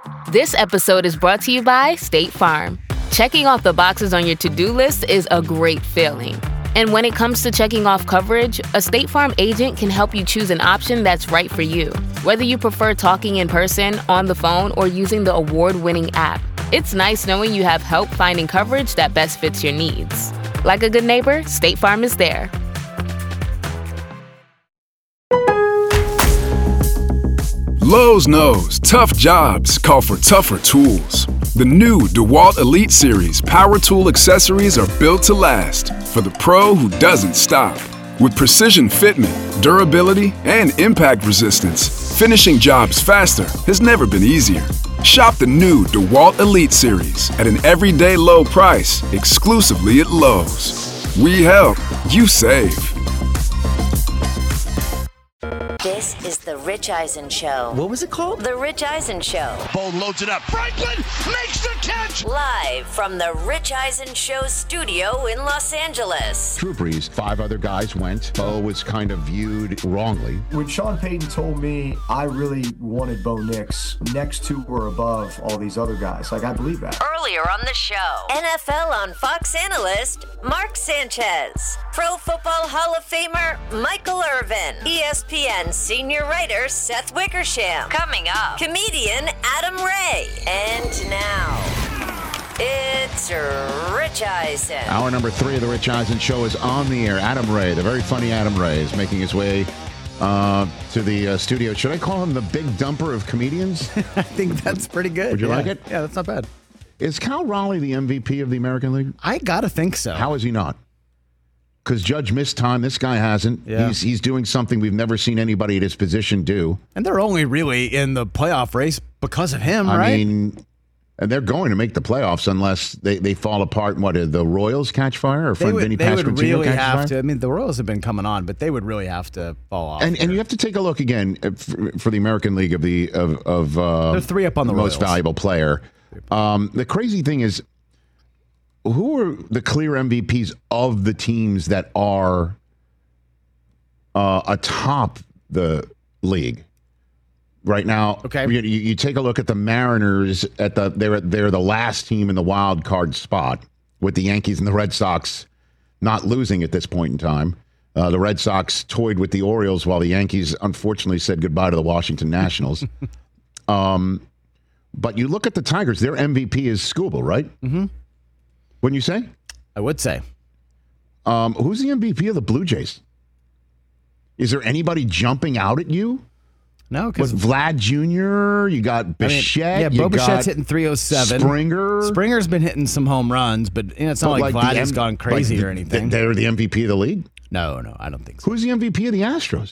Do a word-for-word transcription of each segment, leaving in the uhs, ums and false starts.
This episode is brought to you by State Farm. Checking off the boxes on your to-do list is a great feeling. And when it comes to checking off coverage, a State Farm agent can help you choose an option that's right for you. Whether you prefer talking in person, on the phone, or using the award-winning app, it's nice knowing you have help finding coverage that best fits your needs. Like a good neighbor, State Farm is there. Lowe's knows tough jobs call for tougher tools. The new DeWalt Elite Series power tool accessories are built to last for the pro who doesn't stop. With precision fitment, durability, and impact resistance, finishing jobs faster has never been easier. Shop the new DeWalt Elite Series at an everyday low price exclusively at Lowe's. We help, you save. This is The Rich Eisen Show. What was it called? The Rich Eisen Show. Bone loads it up. Franklin makes the catch. Live from The Rich Eisen Show studio in Los Angeles. Drew Brees, five other guys went. Bo was kind of viewed wrongly. When Sean Payton told me I really wanted Bo Nix next to or above all these other guys, like, I believe that. Earlier on the show, N F L on Fox analyst Mark Sanchez, Pro Football Hall of Famer Michael Irvin, E S P N senior writer Seth Wickersham. Coming up, comedian Adam Ray. And now, it's Rich Eisen. Hour number three of the Rich Eisen Show is on the air. Adam Ray, the very funny Adam Ray, is making his way uh, to the uh, studio. Should I call him the big dumper of comedians? I think that's pretty good. Would you yeah. like it? Yeah, that's not bad. Is Cal Raleigh the M V P of the American League? I gotta think so. How is he not? Because Judge missed time. This guy hasn't. Yeah. He's he's doing something we've never seen anybody at his position do. And they're only really in the playoff race because of him, I right? mean, and they're going to make the playoffs unless they, they fall apart. What, did the Royals catch fire? Or they friend would, Vinny they would Pasquantino really catch have fire? to. I mean, the Royals have been coming on, but they would really have to fall off. And and you have to take a look again for, for the American League of the of of uh, They're three up on the most Royals. valuable player. Um, the crazy thing is, who are the clear M V Ps of the teams that are uh, atop the league right now? Okay, you, you take a look at the Mariners. At the they're they're the last team in the wild card spot, with the Yankees and the Red Sox not losing at this point in time. Uh, the Red Sox toyed with the Orioles while the Yankees unfortunately said goodbye to the Washington Nationals. um, but you look at the Tigers; their M V P is Skubal, right? Mm-hmm. Wouldn't you say? I would say. Um, who's the M V P of the Blue Jays? Is there anybody jumping out at you? No, because Vlad Junior, you got Bichette. I mean, yeah, you Bo got Bichette's hitting three oh seven. Springer. Springer's been hitting some home runs, but you know, it's not But like, like Vlad the has M- gone crazy like the- or anything. They're the M V P of the league? No, no, I don't think so. Who's the M V P of the Astros?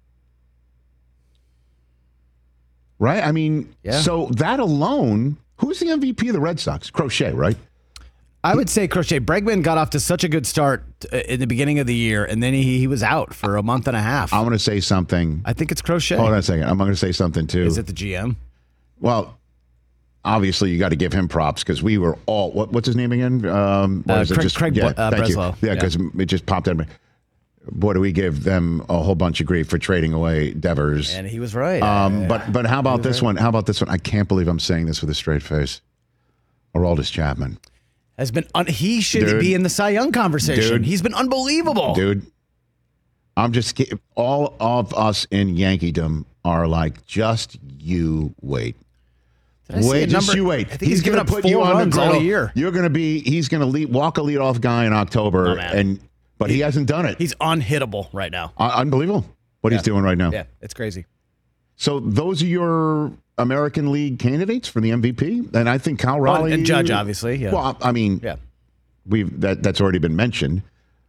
Right? I mean, Yeah. so that alone, who's the M V P of the Red Sox? Crochet, right? I would say Crochet. Bregman got off to such a good start uh, in the beginning of the year, and then he, he was out for a month and a half. I'm going to say something. I think it's Crochet. Hold on a second. I'm going to say something, too. Is it the G M? Well, obviously, you got to give him props because we were all. What, what's his name again? Um, what Uh, is it? Craig- Just, Craig yeah, Bl- uh, thank you. Breslow. Yeah, Yeah. because it just popped out. Boy, do we give them a whole bunch of grief for trading away Devers. And he was right. Um, Uh, but but how about was this right. one? How about this one? I can't believe I'm saying this with a straight face. Aroldis Chapman, has been un- he should Dude. be in the Cy Young conversation. Dude. He's been unbelievable. dude. I'm just ki- all of us in Yankeedom are like, just you wait. Did I see a Wait, just number? you wait. I think he's, given gonna up put four you on runs the all grill. year. You're going to be. He's going to lead, walk a leadoff guy in October, Oh, man. and but he, He- hasn't done it. He's unhittable right now. Uh, unbelievable what he's Yeah. doing right now. Yeah, it's crazy. So those are your American League candidates for the M V P, and I think Cal Well, Raleigh and Judge, obviously. Yeah. Well, I mean, yeah. we've that that's already been mentioned.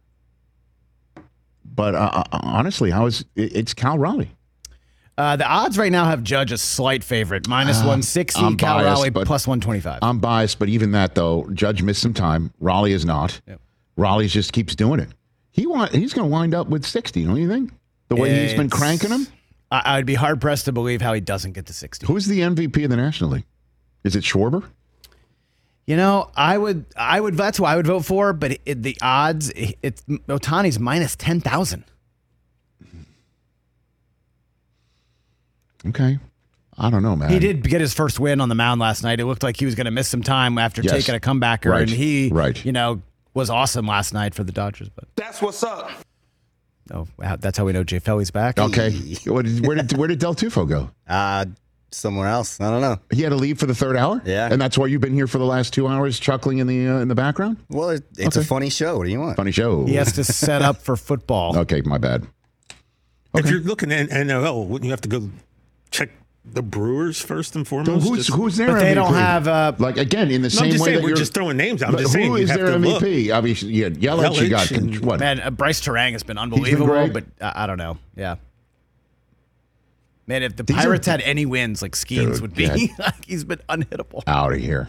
But uh, honestly, how is it, it's Cal Raleigh? Uh, the odds right now have Judge a slight favorite, minus Uh, one sixty. I'm Cal biased, Raleigh but- plus one twenty-five. I'm biased, but even that though, Judge missed some time. Raleigh is not. Yep. Raleigh just keeps doing it. He want he's going to wind up with sixty, don't you think? The way he's been It's- cranking them. I, I'd be hard pressed to believe how he doesn't get to sixty. Who's the M V P of the National League? Is it Schwarber? You know, I would, I would. That's who I would vote for. But it, the odds, it, it's Ohtani's minus ten thousand. Okay. I don't know, man. He did get his first win on the mound last night. It looked like he was going to miss some time after Yes. taking a comebacker, Right. and he, Right. you know, was awesome last night for the Dodgers. But That's what's up. oh, wow, that's how we know Jay Felly's back. Okay. What did- where did where did Del Tufo go? Uh, somewhere else. I don't know. He had to leave for the third hour. Yeah. and that's why you've been here for the last two hours, chuckling in the uh, in the background. Well, it, it's Okay. a funny show. What do you want? Funny show. He has to set up for football. Okay, my bad. If you're looking at N F L, wouldn't you have to go check the Brewers first and So foremost? who's Just- who's their But M V P? they don't have. Uh, Like again in the No, same I'm just way saying that we're you're just throwing names out. I'm But just saying who you is have their to M V look. P? Obviously, yeah, Yelich. You got Yelich and- what? man, uh, Bryce Terang has been unbelievable, great. but uh, I don't know. Yeah. Man, if the These are- Pirates had any wins, like Skeens Dude, would be, yeah. like he's been unhittable. Out of here.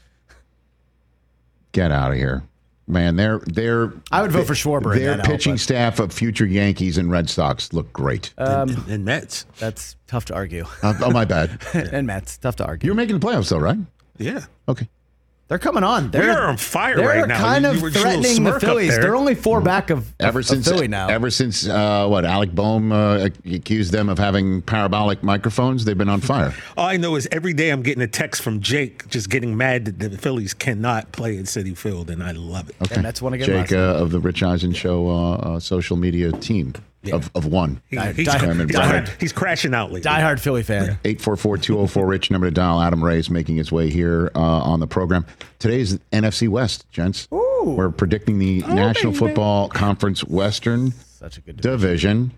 Get out of here. Man, they're they're. I would vote for Schwarber in Their that, Al, pitching but- staff of future Yankees and Red Sox look great. and, and Mets. That's tough to argue. Uh, oh my bad. And Mets, tough to argue. You're making the playoffs though, right? Yeah. Okay. They're coming on. They're We are on fire they're right now. kind You- of you were just a little threatening the smirk up Phillies. there. They're only four back of, Ever of, since of Philly now. ever since uh, what Alec Boehm uh, accused them of having parabolic microphones, they've been on fire. All I know is every day I'm getting a text from Jake just getting mad that the Phillies cannot play at Citi Field, and I love it. Okay. And that's one again Jake last uh, of the Rich Eisen Show uh, uh, social media team of, of one. He- Die- he's, die- he's, die- cra- he's crashing out lately. Diehard Philly fan. eight four four, two oh four, RICH, number to dial. Adam Ray is making his way here uh, on the program. Today's N F C West, gents. We're predicting the National Football Conference Western Such a good division. Division.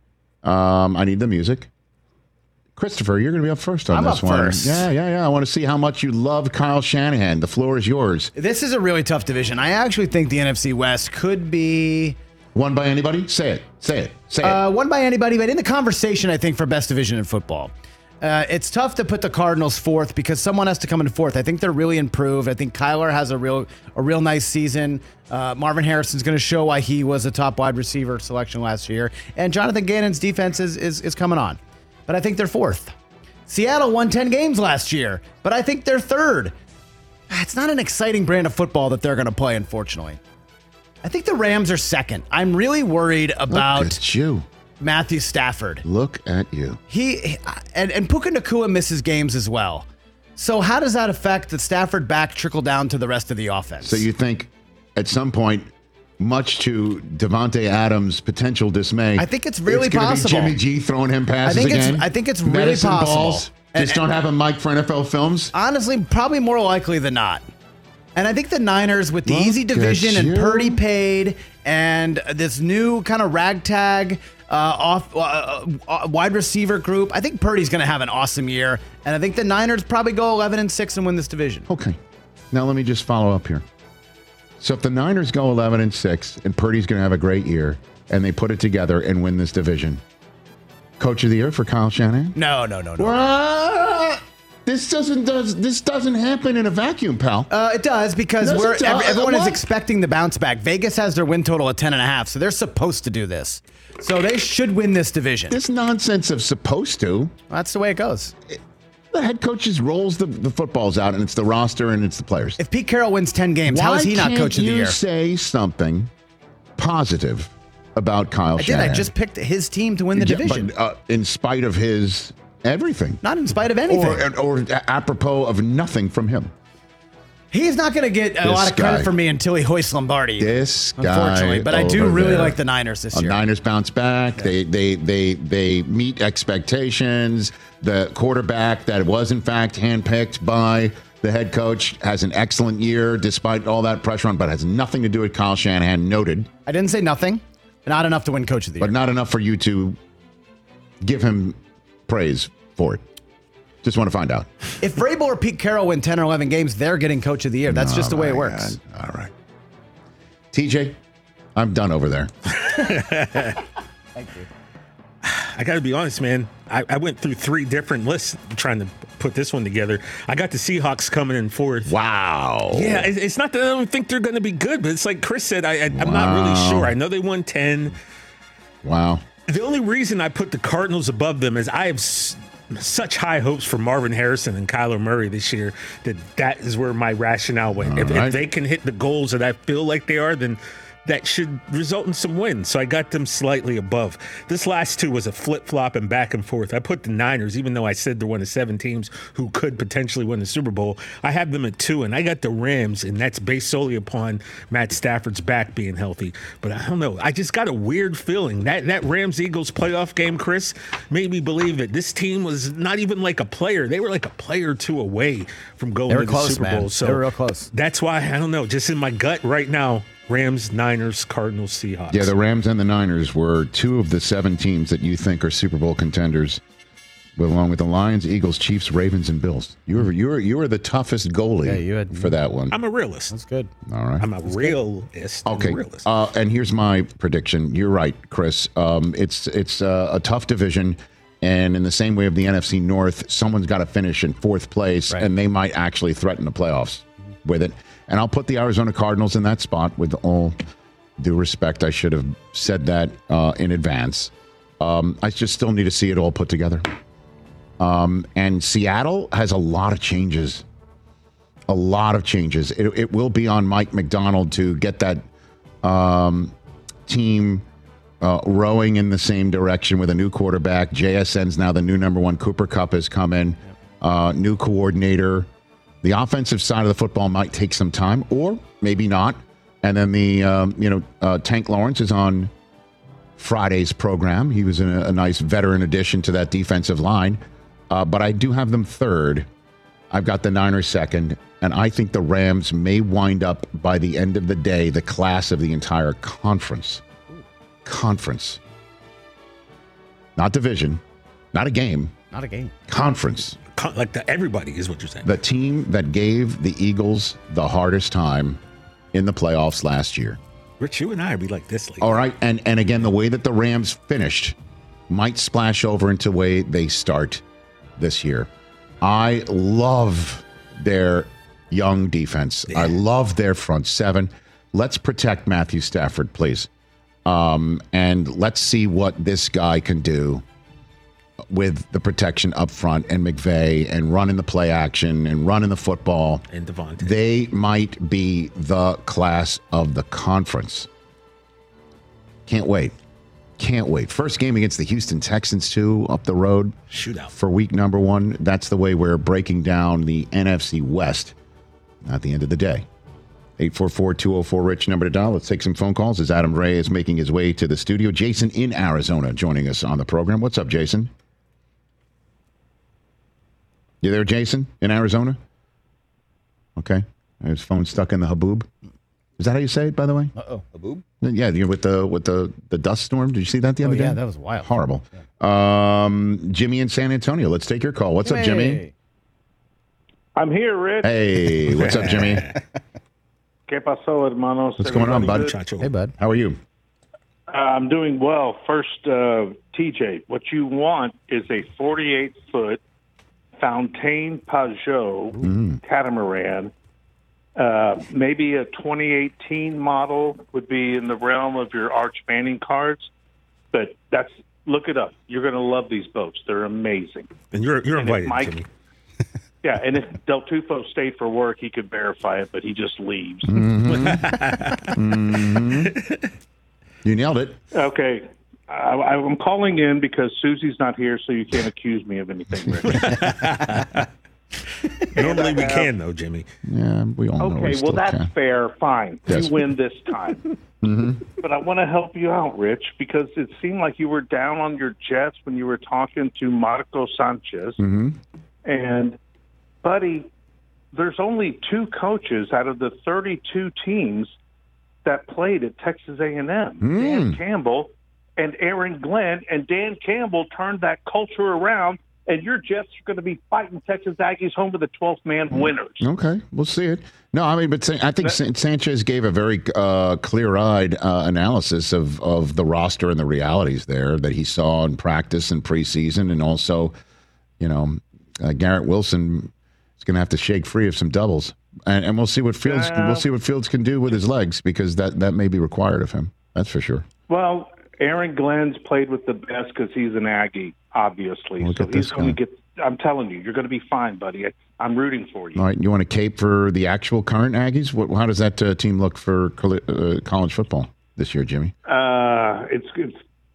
Um, I need the music. Christopher, you're going to be up first on I'm this up one. first. Yeah, yeah, yeah. I want to see how much you love Kyle Shanahan. The floor is yours. This is a really tough division. I actually think the N F C West could be Won by anybody? Say it. Say it. Say uh, it. won by anybody, but in the conversation, I think, for best division in football. Uh, it's tough to put the Cardinals fourth because someone has to come in fourth. I think they're really improved. I think Kyler has a real a real nice season. Uh, Marvin Harrison's going to show why he was a top wide receiver selection last year. And Jonathan Gannon's defense is, is, is coming on. But I think they're fourth. Seattle won ten games last year, but I think they're third. It's not an exciting brand of football that they're going to play, unfortunately. I think the Rams are second. I'm really worried Look about at you. Matthew Stafford. Look at you. He and, and Puka Nacua misses games as well. So how does that affect the Stafford back trickle down to the rest of the offense? So you think at some point, much to Devontae Adams' potential dismay, I think it's really gonna possible. Be Jimmy G throwing him passes I think it's- again. I think it's really Medicine possible. Balls. And- Just don't have a mic for N F L films. honestly, probably more likely than not. And I think the Niners, with the Look easy division at and you. Purdy paid and this new kind of ragtag uh, off uh, uh, wide receiver group, I think Purdy's going to have an awesome year. And I think the Niners probably go eleven and six and win this division. Okay. Now let me just follow up here. So if the Niners go eleven and six and Purdy's going to have a great year and they put it together and win this division, Coach of the Year for Kyle Shanahan? No, no, no, no. What? This doesn't does this doesn't happen in a vacuum, pal. Uh, it does because Does we're it? every, Uh, everyone is what? expecting the bounce back. Vegas has their win total at ten and a half, so they're supposed to do this. So they should win this division. This nonsense of supposed to. That's the way it goes. The head coach just rolls the, the footballs out, and it's the roster and it's the players. If Pete Carroll wins ten games, how is he not Why coach of can't the you year? say something positive about Kyle I did. Shanahan? I just picked his team to win the Yeah, division. but, uh, in spite of his everything. Not in spite of anything. Or, or apropos of nothing from him. He's not going to get a This lot of credit guy. from me until he hoists Lombardi. This guy, unfortunately, but I do over really there. like the Niners this Uh, year. Niners bounce back. They they they they meet expectations. The quarterback that was in fact handpicked by the head coach has an excellent year despite all that pressure on, but has nothing to do with Kyle Shanahan. Noted, I didn't say nothing. Not enough to win coach of the year. but not enough for you to give him praise for it. Just want to find out. If Vrabel or Pete Carroll win ten or eleven games, they're getting coach of the year. That's just the way it works. God. All right, T J, I'm done over there. I got to be honest, man. I, I went through three different lists trying to put this one together. I got the Seahawks coming in fourth. Wow. Yeah, it- it's not that I don't think they're going to be good, but it's like Chris said, I, I, I'm not really Wow. sure. I know they won ten. Wow. The only reason I put the Cardinals above them is I have s- such high hopes for Marvin Harrison and Kyler Murray this year that that is where my rationale went. If, right. if they can hit the goals that I feel like they are, then that should result in some wins. So I got them slightly above. This last two was a flip-flop and back and forth. I put the Niners, even though I said they're one of seven teams who could potentially win the Super Bowl, I have them at two, and I got the Rams, and that's based solely upon Matt Stafford's back being healthy. But I don't know. I just got a weird feeling. That, that Rams-Eagles playoff game, Chris, made me believe that this team was not even like a player. They were like a player or two away from going They were to the close, Super man. Bowl. So They were real close. That's why, I don't know, just in my gut right now, Rams, Niners, Cardinals, Seahawks. Yeah, the Rams and the Niners were two of the seven teams that you think are Super Bowl contenders, along with the Lions, Eagles, Chiefs, Ravens, and Bills. You were you were you were the toughest goalie Yeah, you had- for that one. I'm a realist. That's good. All right. I'm a realist. I'm a Okay. realist. Uh, and here's my prediction. You're right, Chris. Um, it's it's uh, a tough division, and in the same way of the N F C North, someone's got to finish in fourth place, Right. and they might actually threaten the playoffs with it. And I'll put the Arizona Cardinals in that spot. With all due respect, I should have said that uh, in advance. Um, I just still need to see it all put together. Um, and Seattle has a lot of changes. A lot of changes. It, it will be on Mike McDonald to get that um, team uh, rowing in the same direction with a new quarterback. J S N's now the new number one. Cooper Kupp has come in. Uh, new coordinator. The offensive side of the football might take some time, or maybe not. And then the um, you know uh, Tank Lawrence is on Friday's program. He was a, a nice veteran addition to that defensive line. Uh, but I do have them third. I've got the Niners second, and I think the Rams may wind up, by the end of the day, the class of the entire conference. Conference. Not division, not a game, Not a game. conference. Con- Like the, everybody is what you're saying. The team that gave the Eagles the hardest time in the playoffs last year. Rich, you and I would be like this lately. All right, and, and again, the way that the Rams finished might splash over into the way they start this year. I love their young defense. Yeah. I love their front seven. Let's protect Matthew Stafford, please. Um, and let's see what this guy can do with the protection up front and McVay and running the play action and running the football. And Devontae. They might be the class of the conference. Can't wait. Can't wait. First game against the Houston Texans, too, up the road. Shootout. For week number one. That's the way we're breaking down the N F C West at the end of the day. eight four four, two oh four, RICH, number to dial. Let's take some phone calls as Adam Ray is making his way to the studio. Jason in Arizona joining us on the program. What's up, Jason? You there, Jason, in Arizona? Okay. His phone stuck in the haboob. Is that how you say it, by the way? Uh-oh. A boob? Yeah, you're with the with the, the dust storm. Did you see that the Oh, other day? yeah, that was wild. Horrible. Um, Jimmy in San Antonio. Let's take your call. What's up, Jimmy? Hey. I'm here, Rich. Hey, what's up, Jimmy? ¿Qué pasó, hermanos? What's going on, bud? Everybody Chacho. Hey, bud. How are you? good? Uh, I'm doing well. First, uh, T J, what you want is a forty-eight foot Fontaine Pajot catamaran. Uh, maybe a twenty eighteen model would be in the realm of your Arch Manning cards, but that's look it up. You're going to love these boats. They're amazing. And you're you're And if invited, Mike- Jimmy. Yeah, and if Del Tufo stayed for work, he could verify it, but he just leaves. You nailed it. Okay. I, I'm calling in because Susie's not here, so you can't accuse me of anything, Rich. Normally we can, though, Jimmy. Yeah, we all know. we Okay, still well, that's can. fair. Fine. Yes. You win this time. But I want to help you out, Rich, because it seemed like you were down on your Jets when you were talking to Marco Sanchez. And, buddy, there's only two coaches out of the thirty-two teams that played at Texas A and M, Dan Campbell and Aaron Glenn. And Dan Campbell turned that culture around, and your Jets are going to be fighting Texas Aggies home to the twelfth man winners. Okay, we'll see it. No, I mean, but San- I think San- Sanchez gave a very uh, clear-eyed uh, analysis of, of the roster and the realities there that he saw in practice and preseason, and also, you know, uh, Garrett Wilson is going to have to shake free of some doubles, and, and we'll see what Fields Uh, we'll see what Fields can do with his legs, because that, that may be required of him. That's for sure. Well, Aaron Glenn's played with the best because he's an Aggie, obviously. Look so at this he's going guy. to get. I'm telling you, you're going to be fine, buddy. I, I'm rooting for you. All right, you want to cape for the actual current Aggies? What, how does that uh, team look for coll- uh, college football? this year, Jimmy? Uh, it's it's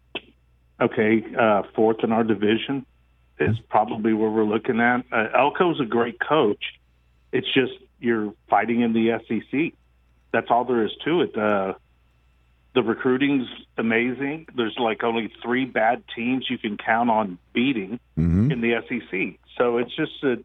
okay. Uh, fourth in our division is probably where we're looking at. Uh, Elko's a great coach. It's just you're fighting in the S E C. That's all there is to it. Uh, the recruiting's amazing. There's like only three bad teams you can count on beating Mm-hmm. in the S E C. So it's just, a,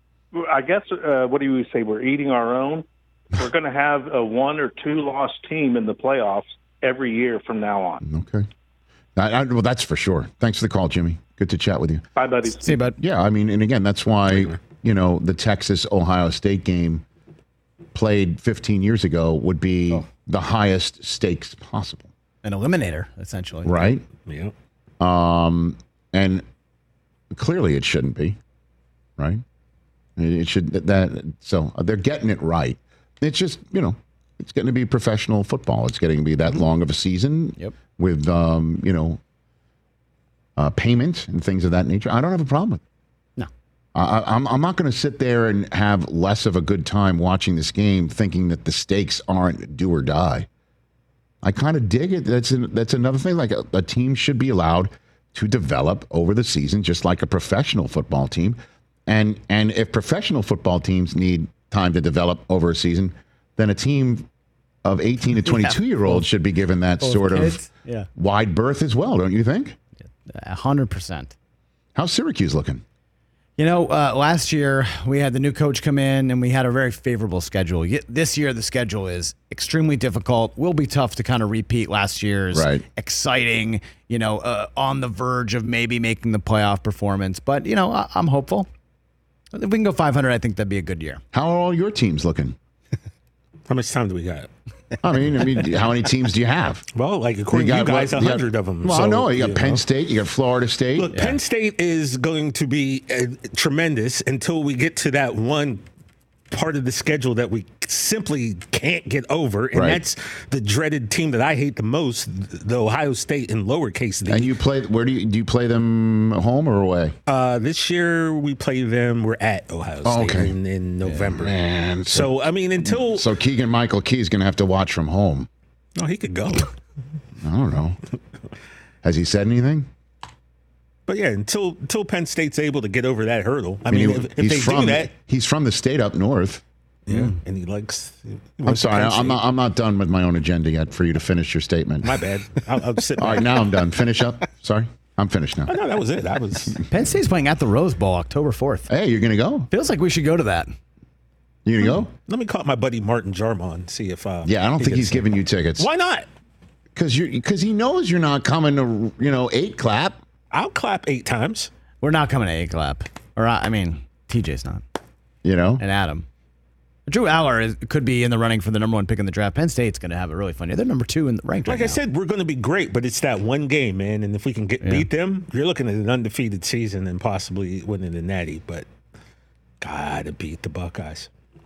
I guess, uh, what do you say? We're eating our own. We're going to have a one or two loss team in the playoffs every year from now on. Okay. I, I, well, that's for sure. Thanks for the call, Jimmy. Good to chat with you. Bye, buddy. See you, bud. Yeah, I mean, and again, that's why, you know, the Texas-Ohio State game played fifteen years ago would be Oh. the highest stakes possible, An eliminator, essentially. right? Yeah. Um, and clearly it shouldn't be, right? It it should that so they're getting it right. It's just, you know, it's going to be professional football. It's getting to be that long of a season Yep. with, um, you know, uh, payment and things of that nature. I don't have a problem with it. No. I, I'm, I'm not going to sit there and have less of a good time watching this game thinking that the stakes aren't do or die. I kind of dig it. That's an, that's another thing. Like a, a team should be allowed to develop over the season, just like a professional football team. And and if professional football teams need time to develop over a season, then a team of eighteen to twenty-two year olds should be given that Both sort kids. of Yeah. wide berth as well, don't you think? A hundred percent. How's Syracuse looking? You know, uh, last year we had the new coach come in and we had a very favorable schedule. Ye- This year the schedule is extremely difficult. Will be tough to kind of repeat last year's Right. exciting, you know, uh, on the verge of maybe making the playoff performance. But, you know, I- I'm hopeful. If we can go five hundred, I think that'd be a good year. How are all your teams looking? How much time do we got? I mean, I mean, how many teams do you have? Well, like according to you guys, a what- you hundred got- of them. Well, so, no, you got Penn know. State, you got Florida State. Look, Penn State is going to be uh, tremendous until we get to that one part of the schedule that we simply can't get over, and Right. that's the dreaded team that I hate the most, the Ohio State in lowercase d. And you play? Where do you do you play them? Home or away? Uh, this year we play them. We're at Ohio State Oh, okay. in, in November. Man, So I mean, until so Keegan Michael Key's going to have to watch from home. oh, he could go. I don't know. Has he said anything? But yeah, until until Penn State's able to get over that hurdle. I I mean, mean, he- if, if he's they from do that, he's from the state up north. yeah, and he likes. he I'm wants to sorry, Penn I'm not. State. I'm not done with my own agenda yet. For you to finish your statement. My bad. I'll, I'll sit. All right, back. now I'm done. Finish up. Sorry, I'm finished now. Oh, no, that was it. That was. Penn State's playing at the Rose Bowl October fourth. Hey, you're going to go? Feels like we should go to that. You going to go? Let me call my buddy Martin Jarmon. See if. Uh, Yeah, I don't he think he's gets giving in. you tickets. Why not? Because you because he knows you're not coming to you know eight clap. I'll clap eight times. We're not coming to A-Clap. Or, I I mean, T J's not. You know. And Adam. Drew Aller is, could be in the running for the number one pick in the draft. Penn State's going to have a really fun year. They're number two in the ranked Like right I now. said, we're going to be great, but it's that one game, man. And if we can get Yeah. beat them, you're looking at an undefeated season and possibly winning the Natty. But gotta beat the Buckeyes.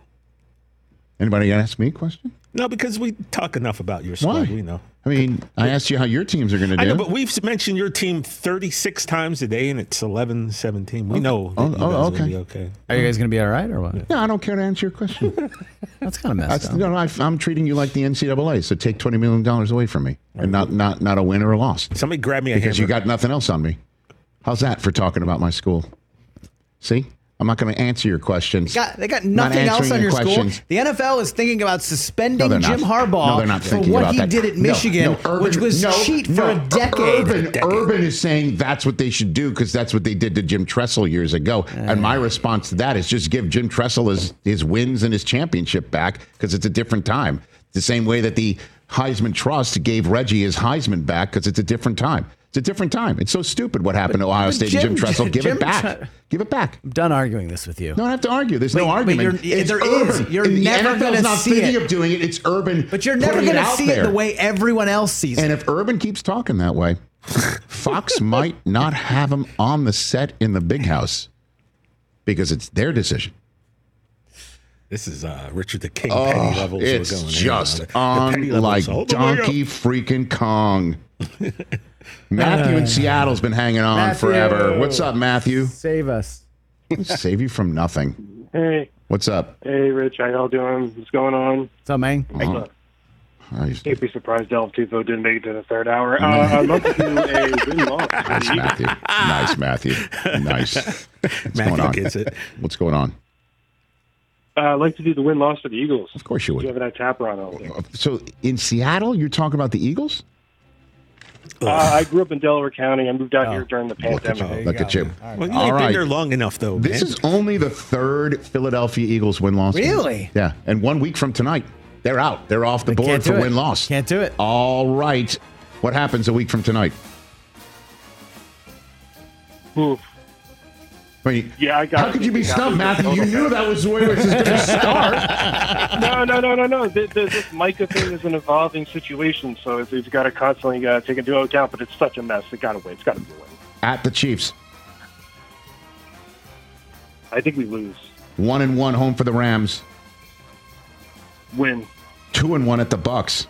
Anybody gonna ask me a question? No, because we talk enough about your squad. Why? We know. I mean, I asked you how your teams are going to do. I know, but we've mentioned your team thirty-six times a day, and it's eleven seventeen. We know that Oh, you guys oh, will okay. be okay. Are you guys going to be all right or what? no, I don't care to answer your question. That's kind of messed That's, up. no, no, I, I'm treating you like the N C double A. So take twenty million dollars away from me, and not not not a win or a loss, Somebody grab me a because you hammer. got nothing else on me. How's that for talking about my school? See, I'm not going to answer your questions. Got, they got Not nothing else answering on your questions. school. The N F L is thinking about suspending No, they're Jim not. Harbaugh No, they're not for thinking what about he that. did at No, Michigan, no, Urban- which was no, cheat no, for a decade. Urban, Urban is saying that's what they should do because that's what they did to Jim Tressel years ago. And my response to that is just give Jim Tressel his, his wins and his championship back because it's a different time. The same way that the Heisman Trust gave Reggie his Heisman back because it's a different time. It's a different time. It's so stupid what happened to Ohio but State Jim- and Jim Tressel. Give Jim it back. Tre- Give it back. I'm done arguing this with you. Don't have to argue. There's Wait, no but argument. you're- It's there is. Urban. You're And the never N F L's gonna not see thinking it. of doing it. It's Urban. But you're never putting going it to out see there. it the way everyone else sees And it. if Urban keeps talking that way, Fox might not have him on the set in the big house because it's their decision. This is uh, Richard the King Oh, petty levels. we're it's going just in on. The petty on levels like all the way up. Donkey freaking Kong. Matthew in Seattle's been hanging on Matthew. forever. What's up, Matthew? Save us. Save you from nothing. Hey, What's up? hey, Rich, how y'all doing? What's going on? What's up, man? Uh-huh. Nice. Can't be surprised Del Tufo didn't make it to the third hour. Uh, I'd love to do a win-loss. Nice, Matthew. Nice, Matthew. Nice. What's Matthew going on? gets it. What's going on? Uh, I'd like to do the win-loss for the Eagles. Of course you would. You have that tapper on over there. So in Seattle, you're talking about the Eagles? Uh, I grew up in Delaware County. I moved out Oh. here during the Look at pandemic. you. Look at you. Well, you All ain't right. been there long enough, though. This man. is only the third Philadelphia Eagles win-loss. game. Really? Yeah. And one week from tonight, they're out. They're off the They board can't do for it. win-loss. Can't do it. All right. What happens a week from tonight? Oof. I mean, Yeah, I got how it. could you be You got stumped, it. Matthew? You knew that was the way it was going to start. No, no, no, no, no. This, this, this Micah thing is an evolving situation, so it's, it's got to constantly uh, take into account, but it's such a mess. It got to win. It's got to be a win. At the Chiefs. I think we lose. One and one home for the Rams. Win. Two and one at the Bucks.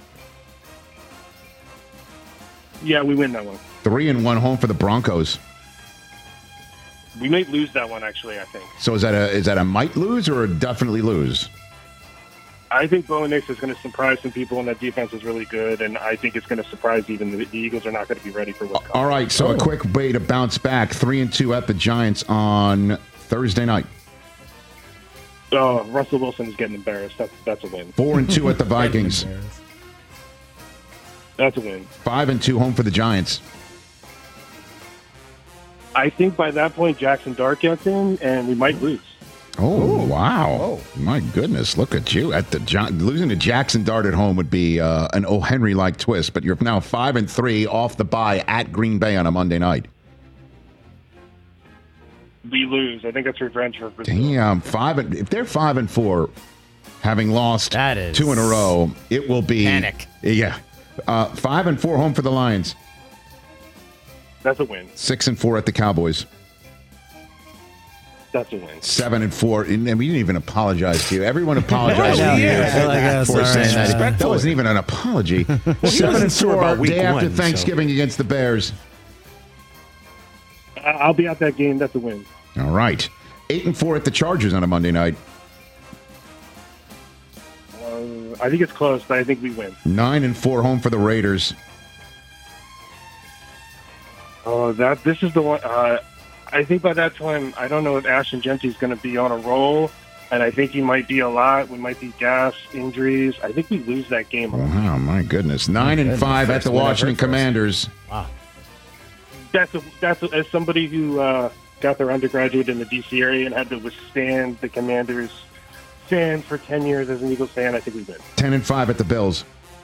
Yeah, we win that one. Three and one home for the Broncos. We might lose that one, actually, I think. So is that a is that a might lose or a definitely lose? I think Bo Nix is going to surprise some people, and that defense is really good, and I think it's going to surprise even the, the Eagles are not going to be ready for what's coming. All right, so a quick way to bounce back. Three and two at the Giants on Thursday night. Oh, Russell Wilson is getting embarrassed. That's that's a win. Four and two at the Vikings. That's a win. Five and two home for the Giants. I think by that point, Jackson Dart gets in, and we might lose. Oh, wow. My goodness, look at you. At the Gi- Losing to Jackson Dart at home would be uh, an O. Henry-like twist, but you're now five and three off the bye at Green Bay on a Monday night. We lose. I think that's revenge for Brazil. Damn, five and if they're five and four, having lost That is two in a row, it will be panic. Yeah, uh, five and four home for the Lions. That's a win. Six and four at the Cowboys. That's a win. Seven and four, and we didn't even apologize to you. Everyone apologized I know, to you yeah. I feel like that's for all saying right. that. That Respectful. wasn't even an apology. he Seven wasn't and sure four about week day after one, so- Thanksgiving against the Bears. I- I'll be at that game. That's a win. All right, eight and four at the Chargers on a Monday night. Uh, I think it's close, but I think we win. Nine and four home for the Raiders. Oh, that this is the one. Uh, I think by that time, I don't know if Ashton Genty's going to be on a roll, and I think he might be a lot. We might be gas, injuries. I think we lose that game. Wow, my goodness. Nine and goodness. five at the First win Washington ever for us. Commanders. That's a, that's a, as somebody who uh, got their undergraduate in the D C area and had to withstand the Commanders fan for ten years as an Eagles fan. I think we win. Ten and five at the Bills.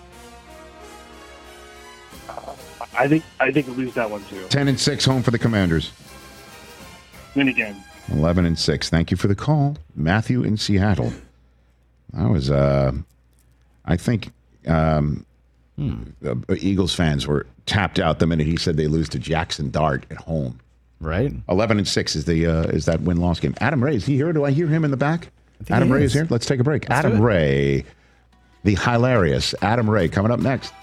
I think I think we lose that one too. Ten and six home for the Commanders. Win again. Eleven and six. Thank you for the call, Matthew in Seattle. I was, uh, I think, um, uh, Eagles fans were tapped out the minute he said they lose to Jackson Dart at home. Right? Eleven and six is the uh, is that win loss game. Adam Ray, is he here? Do I hear him in the back? Adam he Ray is is. here. Let's take a break. Let's do Adam it. Ray, the hilarious Adam Ray, coming up next.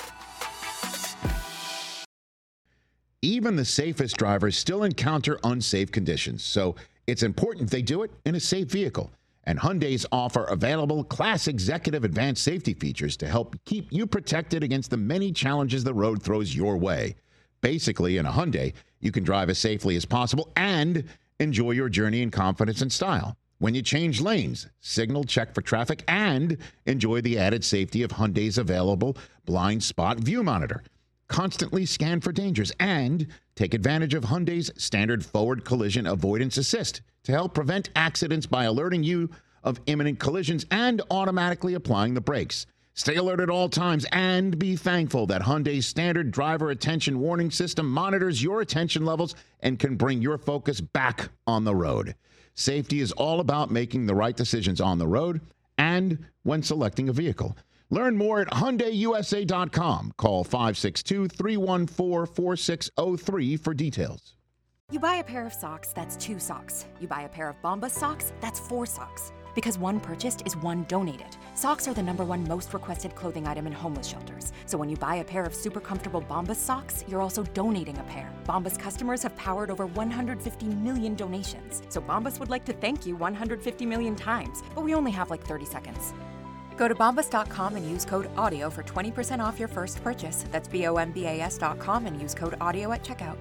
Even the safest drivers still encounter unsafe conditions, so it's important they do it in a safe vehicle. And Hyundai's offer available Class Executive Advanced Safety features to help keep you protected against the many challenges the road throws your way. Basically, in a Hyundai, you can drive as safely as possible and enjoy your journey in confidence and style. When you change lanes, signal, check for traffic, and enjoy the added safety of Hyundai's available blind spot view monitor. Constantly scan for dangers and take advantage of Hyundai's standard forward collision avoidance assist to help prevent accidents by alerting you of imminent collisions and automatically applying the brakes. Stay alert at all times and be thankful that Hyundai's standard driver attention warning system monitors your attention levels and can bring your focus back on the road. Safety is all about making the right decisions on the road and when selecting a vehicle. Learn more at Hyundai U S A dot com. Call five six two, three one four, four six zero three for details. You buy a pair of socks, that's two socks. You buy a pair of Bombas socks, that's four socks. Because one purchased is one donated. Socks are the number one most requested clothing item in homeless shelters. So when you buy a pair of super comfortable Bombas socks, you're also donating a pair. Bombas customers have powered over one hundred fifty million donations. So Bombas would like to thank you one hundred fifty million times. But we only have like thirty seconds. Go to bombas dot com and use code AUDIO for twenty percent off your first purchase. That's B O M B A S dot com and use code AUDIO at checkout.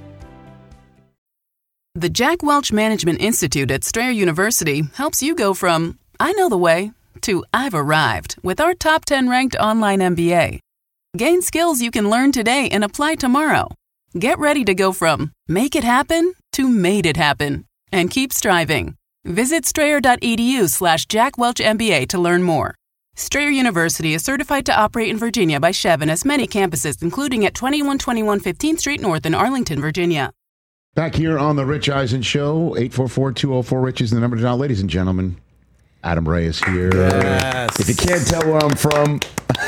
The Jack Welch Management Institute at Strayer University helps you go from, I know the way, to I've arrived with our top ten ranked online M B A. Gain skills you can learn today and apply tomorrow. Get ready to go from make it happen to made it happen and keep striving. Visit strayer.edu slash Jack Welch M B A to learn more. Strayer University is certified to operate in Virginia by Chev and has many campuses, including at twenty-one twenty-one fifteenth Street North in Arlington, Virginia. Back here on the Rich Eisen Show, eight four four, two oh four, Rich is the number to dial. Ladies and gentlemen, Adam Ray is here. Yes. If you can't tell where I'm from,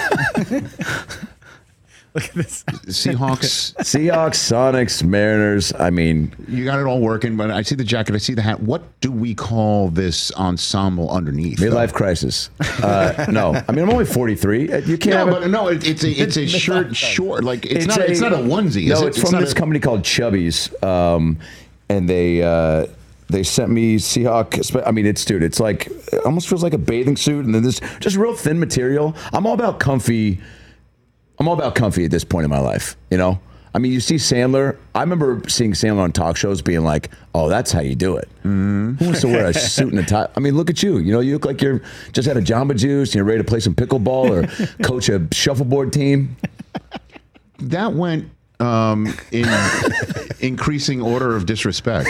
look at this. Seahawks. Seahawks, Sonics, Mariners. I mean, you got it all working, but I see the jacket, I see the hat. What do we call this ensemble underneath? Midlife though? crisis. Uh, no, I mean I'm only forty-three. You can't. No, have but a, no, it, it's a it's a shirt short. Like it's, it's not a, it's not a onesie. No, is it? it's, it's from not this a, company called Chubby's, um, and they. Uh, They sent me Seahawk. I mean, it's dude. It's like it almost feels like a bathing suit, and then this just real thin material. I'm all about comfy. I'm all about comfy at this point in my life. You know, I mean, you see Sandler. I remember seeing Sandler on talk shows, being like, "Oh, that's how you do it." Mm-hmm. Who wants to wear a suit and a tie? I mean, look at you. You know, you look like you're just had a Jamba Juice and you're ready to play some pickleball or coach a shuffleboard team. That went. Um, in increasing order of disrespect.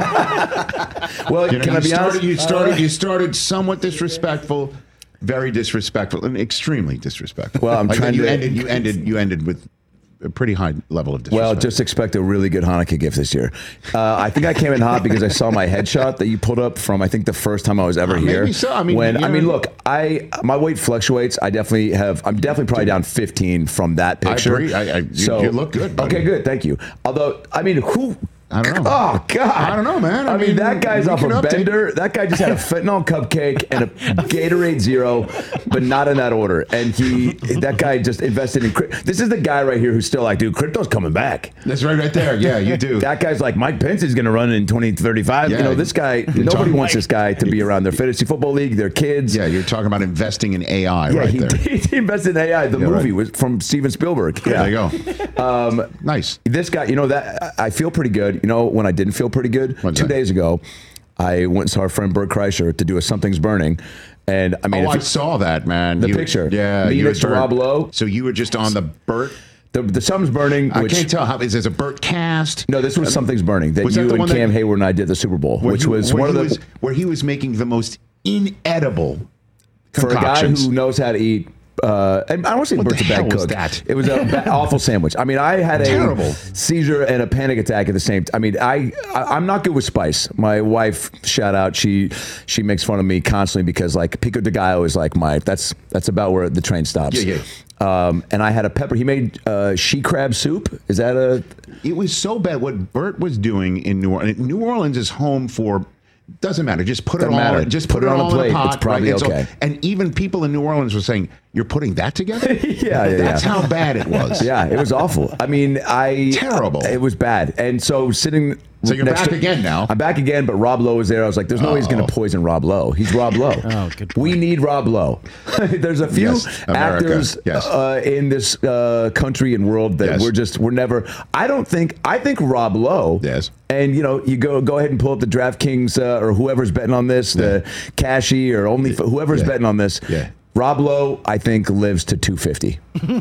Well, you know, can you I be started, honest? You started, you started somewhat disrespectful, very disrespectful, and extremely disrespectful. Well, I'm like trying you to. Ended, you ended. You ended with a pretty high level of disrespect. Well, just expect a really good Hanukkah gift this year. Uh, I think I came in hot because I saw my headshot that you pulled up from I think the first time I was ever uh, here. Maybe so. I mean, when I mean, know, look, I my weight fluctuates. I definitely have. I'm definitely probably down fifteen from that picture. I agree. I, I, you, so, you look good. Buddy. Okay, good. Thank you. Although, I mean, who? I don't know. Oh God! I don't know, man. I, I mean, mean, that guy's off a update. bender. That guy just had a fentanyl cupcake and a Gatorade Zero, but not in that order. And he, that guy just invested in. This is the guy right here who's still like, dude, crypto's coming back. That's right, right there. Yeah, you do. That guy's like, Mike Pence is going to run in twenty thirty-five. Yeah, you know, this guy. Nobody wants this guy to be around their fantasy football league, their kids. Yeah, you're talking about investing in A I yeah, right he, there. he invested in A I. The yeah, movie right. was from Steven Spielberg. Yeah. There you go. Um, nice. This guy, you know, that I feel pretty good. You know, when I didn't feel pretty good, What's two that? days ago, I went and saw our friend Bert Kreischer to do a Something's Burning. And I mean, oh, if I you, saw that, man. the You- picture. Yeah, Me you next to were- Rob Lowe. So you were just on the Burt. The, the Something's Burning. I Which, can't tell. How is this a Burt cast? No, this was Something's Burning that Was that you the and one that- Cam Hayward and I did the Super Bowl, Where which he- was where one of he the was, where he was making the most inedible for a guy concoctions. who knows how to eat. Uh, and I don't want to say What Bert's a the bad hell was cook. that? It was a ba- awful sandwich. I mean, I had a Terrible. seizure and a panic attack at the same time. I mean, I, I I'm not good with spice. My wife, shout out, she she makes fun of me constantly because like pico de gallo is like my that's that's about where the train stops. Yeah, yeah. Um, and I had a pepper. He made uh, she crab soup. Is that a? It was so bad. What Burt was doing in New Orleans. New Orleans is home for. Doesn't matter. Just put Doesn't it all. matter. Just Put put, it it on a all plate. in a pot. It's probably right? And so- okay. and even people in New Orleans were saying, "You're putting that together." yeah, yeah, That's yeah. how bad it was. Yeah, it was awful. I mean, I Terrible. It was bad. And so sitting. So you're next back to- again now. I'm back again, but Rob Lowe was there. I was like, "There's no way he's going to poison Rob Lowe. He's Rob Lowe. Oh, good point. We need Rob Lowe." There's a few Yes, America. actors Yes. uh, in this uh, country and world that Yes. we're just we're never. I don't think. I think Rob Lowe. Yes. And you know, you go go ahead and pull up the DraftKings uh, or whoever's betting on this, the Cashy or only whoever's Yeah. betting on this. Yeah. Rob Lowe, I think, lives to two fifty.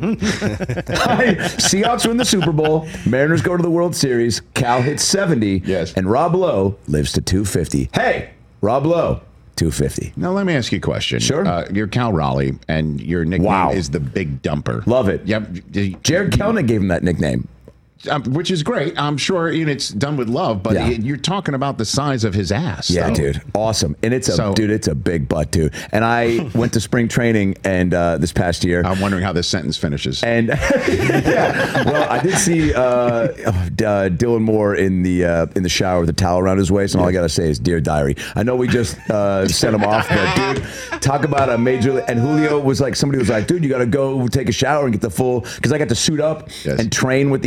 Seahawks win the Super Bowl. Mariners go to the World Series. Cal hits seventy. Yes. And Rob Lowe lives to two fifty. Hey, Rob Lowe, two fifty. Now let me ask you a question. Sure. Uh, you're Cal Raleigh, and your nickname Wow. is the Big Dumper. Love it. Yep. Jared Kelnick gave him that nickname. Um, which is great. I'm sure you know, it's done with love, but Yeah. it- you're talking about the size of his ass. Yeah, though. dude, awesome, and it's a So- dude, it's a big butt too. And I went to spring training and uh, this past year. I'm wondering how this sentence finishes. And yeah, well, I did see uh, uh, Dylan Moore in the uh, in the shower with a towel around his waist, and all I gotta say is, "Dear Diary." I know we just uh, sent him off, but dude, talk about a major. And Julio was like, somebody was like, "Dude, you gotta go take a shower and get the full." Because I got to suit up Yes. and train with the M's,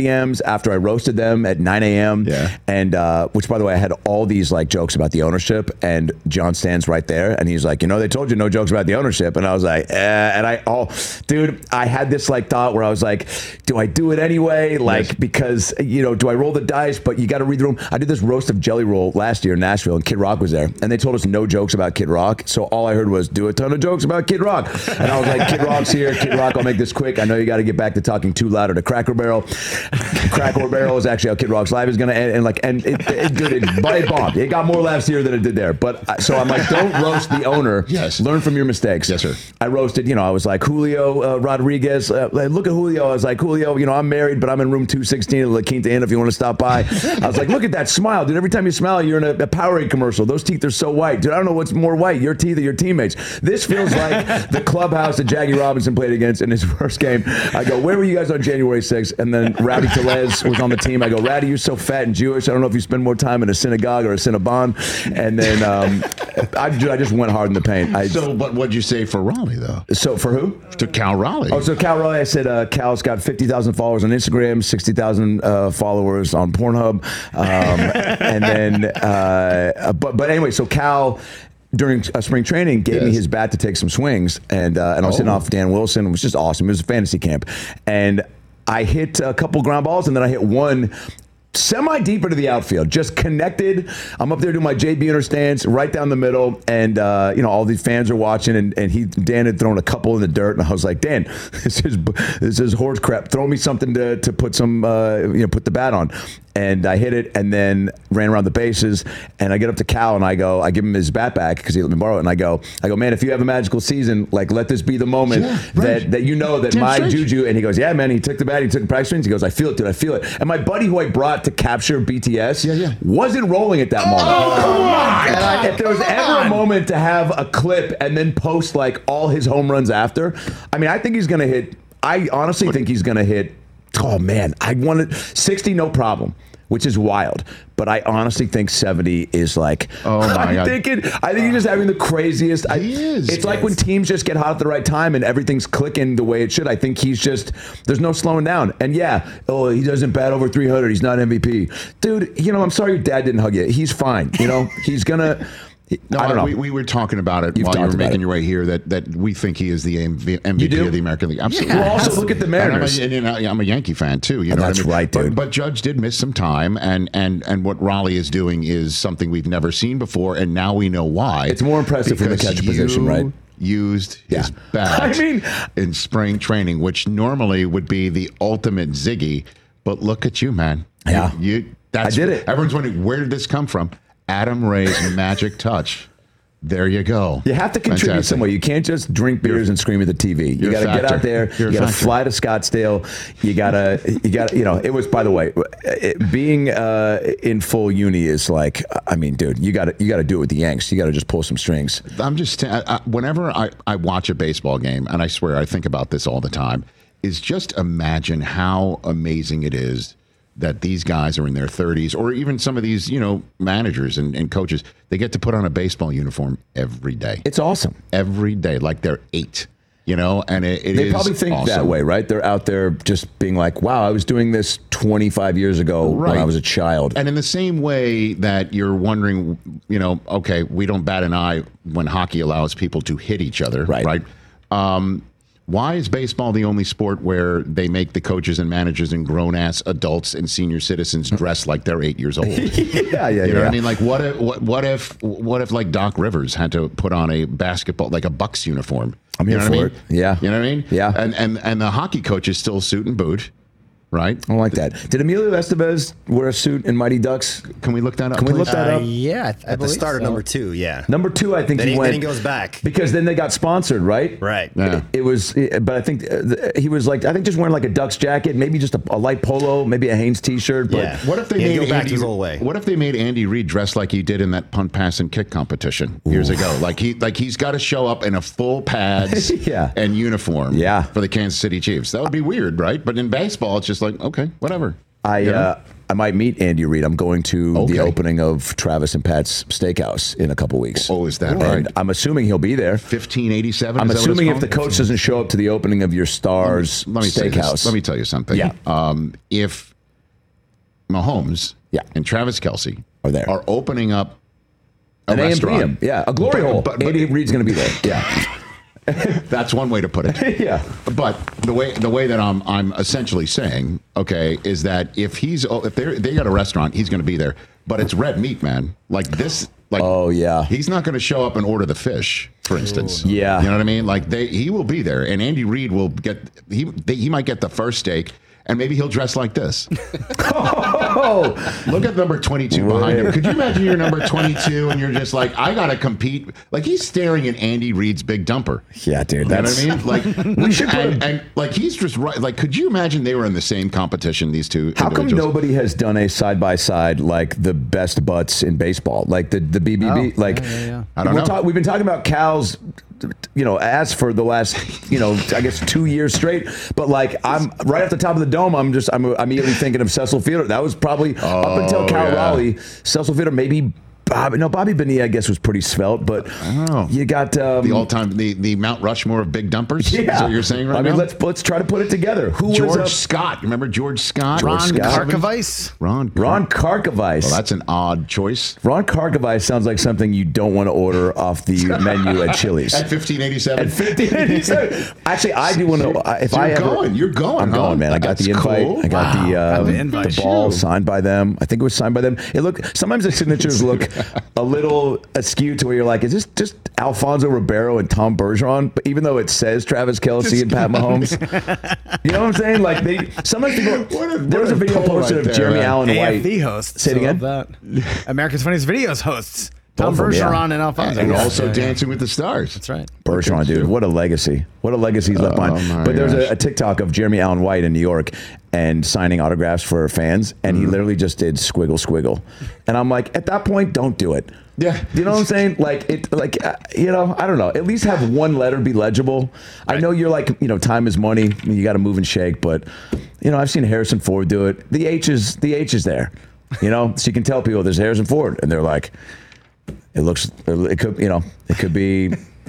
after I roasted them at nine a.m. Yeah. And uh, which, by the way, I had all these like jokes about the ownership, and John stands right there, and he's like, you know, they told you no jokes about the ownership, and I was like, eh. And I, oh, dude, I had this like thought where I was like, do I do it anyway? Like, yes. because you know, do I roll the dice? But you got to read the room. I did this roast of Jelly Roll last year in Nashville, and Kid Rock was there, and they told us no jokes about Kid Rock. So all I heard was do a ton of jokes about Kid Rock, and I was like, Kid Rock's here. Kid Rock, I'll make this quick. I know you got to get back to talking too loud or to Cracker Barrel. Cracker Barrel is actually how Kid Rock's live is going to end, and like, and it, it, it, it, but it bombed. It got more laughs here than it did there. But so I'm like, don't roast the owner. Yes. Learn from your mistakes. Yes, sir. I roasted, you know, I was like, Julio uh, Rodriguez. Uh, look at Julio. I was like, Julio, you know, I'm married, but I'm in room two sixteen at La Quinta Inn if you want to stop by. I was like, look at that smile, dude. Every time you smile, you're in a, a Powerade commercial. Those teeth are so white. Dude, I don't know what's more white, your teeth or your teammates. This feels like the clubhouse that Jackie Robinson played against in his first game. I go, where were you guys on January sixth? And then Rowdy Tellez was on the team. I go, Rowdy, you're so fat and Jewish. I don't know if you spend more time in a synagogue or a Cinnabon. And then um, I, I just went hard in the paint. I, so, but what'd you say for Raleigh, though? So, for who? To Cal Raleigh. Oh, so Cal Raleigh, I said uh, Cal's got fifty thousand followers on Instagram, sixty thousand uh, followers on Pornhub. Um, and then, uh, but, but anyway, so Cal, during uh, spring training, gave yes. me his bat to take some swings, and uh, and I was oh. hitting off Dan Wilson. It was just awesome. It was a fantasy camp, and I hit a couple ground balls, and then I hit one semi deep into the outfield, just connected. I'm up there doing my Jay Buhner stance, right down the middle, and uh, you know, all these fans are watching, and, and he Dan had thrown a couple in the dirt, and I was like, Dan, this is this is horse crap. Throw me something to to put some uh, you know put the bat on. And I hit it, and then ran around the bases. And I get up to Cal, and I go, I give him his bat back because he let me borrow it. And I go, I go, man, if you have a magical season, like let this be the moment yeah, right. that that you know that Damn my straight. juju. And he goes, yeah, man. He took the bat, he took the practice swings. He goes, I feel it, dude. I feel it. And my buddy who I brought to capture B T S yeah, yeah. wasn't rolling at that oh, moment. Oh, come on! And I, if there was ever a moment to have a clip and then post like all his home runs after, I mean, I think he's gonna hit. I honestly think he's gonna hit. Oh man, I wanted sixty, no problem. Which is wild, but I honestly think seventy is like. Oh my I'm God! Thinking, I think he's just having the craziest. I, he is. It's like when teams just get hot at the right time and everything's clicking the way it should. I think he's just. There's no slowing down. And yeah, oh, he doesn't bat over three hundred. He's not M V P, dude. You know, I'm sorry your dad didn't hug you. He's fine. You know, he's gonna. No, I don't know. We, we were talking about it You've while you were making it. your way here. That, that we think he is the M V P of the American League. Absolutely. Well, also look at the Mariners. And I'm, a, and I'm a Yankee fan too. You know that's what I mean? right, dude. But, but Judge did miss some time, and and and what Raleigh is doing is something we've never seen before, and now we know why. It's more impressive from the catcher position, right? Used his yeah. bat I mean, in spring training, which normally would be the ultimate Ziggy. But look at you, man. Yeah, you. you that's I did it. Everyone's wondering, where did this come from? Adam Ray's magic touch. There you go. You have to contribute Fantastic. some way. You can't just drink beers you're, and scream at the T V. You got to get out there. You're you got to fly to Scottsdale. You got to, you got to, you know, it was, by the way, it, being uh, in full uni is like, I mean, dude, you got to, you got to do it with the Yanks. You got to just pull some strings. I'm just, I, I, whenever I, I watch a baseball game, and I swear I think about this all the time, is just imagine how amazing it is that these guys are in their thirties, or even some of these, you know, managers and, and coaches, they get to put on a baseball uniform every day. It's awesome. Every day, like they're eight, you know, and it, it they is probably think awesome. that way, right? They're out there just being like, wow, I was doing this twenty-five years ago right. when I was a child. And in the same way that you're wondering, you know, okay, we don't bat an eye when hockey allows people to hit each other, right? Right. Um, Why is baseball the only sport where they make the coaches and managers and grown-ass adults and senior citizens dress like they're eight years old? yeah, yeah, you know yeah. what I mean? Like, what if, what, what if, what if, like Doc Rivers had to put on a basketball, like a Bucks uniform? I'm here you know for what I it. mean? Yeah, you know what I mean? Yeah. And and and the hockey coach is still suit and boot. Right? I don't like that. Did Emilio Estevez wear a suit in Mighty Ducks? Can we look that up? Can we please? look that Uh, up? yeah, I- I At the start of so. number two, yeah. Number two, I think Then he, he- went. then he goes back. Because then they got sponsored, right? Right. Yeah. It, it was, but I think uh, the- he was like, I think just wearing like a Ducks jacket, maybe just a, a light polo, maybe a Hanes t-shirt. But Yeah. What if they He had to made go back Andy, to his old way. What if they made Andy Reid dress like he did in that punt, pass, and kick competition years ago? Like he, like he's got to show up in a full pads Yeah. and uniform, Yeah. for the Kansas City Chiefs. That would be weird, right? But in baseball, it's just like, okay, whatever. I You know? uh, I might meet Andy Reid. I'm going to Okay. the opening of Travis and Pat's Steakhouse in a couple weeks. Oh, is that and right? I'm assuming he'll be there. fifteen eighty-seven. I'm is that what it's assuming if the called? coach doesn't show up to the opening of your Stars let me say this. Steakhouse. Let me tell you something. Yeah. Um, if Mahomes yeah. and Travis Kelce are there are opening up a An restaurant. A M P M. Yeah, a glory but, hole. But, but, Andy Reid's going to be there. Yeah. That's one way to put it. yeah. But the way the way that I'm I'm essentially saying, okay, is that if he's if they they got a restaurant, he's going to be there. But it's red meat, man. Like this. Like, oh yeah. He's not going to show up and order the fish, for instance. Ooh, no. Yeah. You know what I mean? Like they he will be there, and Andy Reid will get he they, he might get the first steak. And maybe he'll dress like this. oh, look at number twenty-two behind him. Could you imagine you're number twenty-two and you're just like, I got to compete? Like he's staring at Andy Reid's big dumper. Yeah, dude. You That's, know what I mean? Like, we should and, and like he's just right. Like, could you imagine they were in the same competition? These two. How come nobody has done a side by side like the best butts in baseball, like the the B B B? Oh, like, yeah, yeah, yeah. I don't know. Talk, we've been talking about Cal's, you know, ass for the last, you know, I guess two years straight. But like, I'm right off the top of the dome. I'm just, I'm immediately thinking of Cecil Fielder. That was probably oh, up until Cal yeah. Raleigh. Cecil Fielder, maybe. Bob, no, Bobby Bonilla, I guess, was pretty svelte, but oh. you got um, the all-time the, the Mount Rushmore of big dumpers. Yeah, is what you're saying right I mean, now? let's let's try to put it together. Who George was Scott? Remember George Scott? Ron George Scott? Karkovice? Ron Ron Karkovice. Well, that's an odd choice. Ron Karkovice sounds like something you don't want to order off the menu at Chili's. At fifteen eighty-seven. At fifteen eighty-seven. Actually, I do want to. If You're I ever, going. You're going. I'm huh? going, man. I got That's the invite. cool. I got wow. the um, the, invite. the ball signed by them. I think it was signed by them. It looked. Sometimes the signatures look a little askew to where you're like, is this just Alfonso Ribeiro and Tom Bergeron? But even though it says Travis Kelce and Pat Mahomes, you know what I'm saying? Like they sometimes people. What a, there was what a video pull posted right of there, Jeremy man. Allen A White. F V hosts. Say it again. That. America's Funniest Videos hosts. Tom Both of them, yeah. Bergeron and Alfonso. And Yeah, also yeah, yeah. Dancing with the Stars. That's right. Bergeron, dude, what a legacy! What a legacy he's left Oh, behind. my But there's gosh. a, a TikTok of Jeremy Allen White in New York and signing autographs for fans, and he literally just did squiggle squiggle, and I'm like, at that point, don't do it. Yeah. You know what I'm saying? Like it, like uh, you know, I don't know. At least have one letter be legible. I know you're like, you know, time is money. I mean, you got to move and shake, but you know, I've seen Harrison Ford do it. The H is the H is there. You know, so you can tell people there's Harrison Ford, and they're like, it looks, it could, you know, it could be,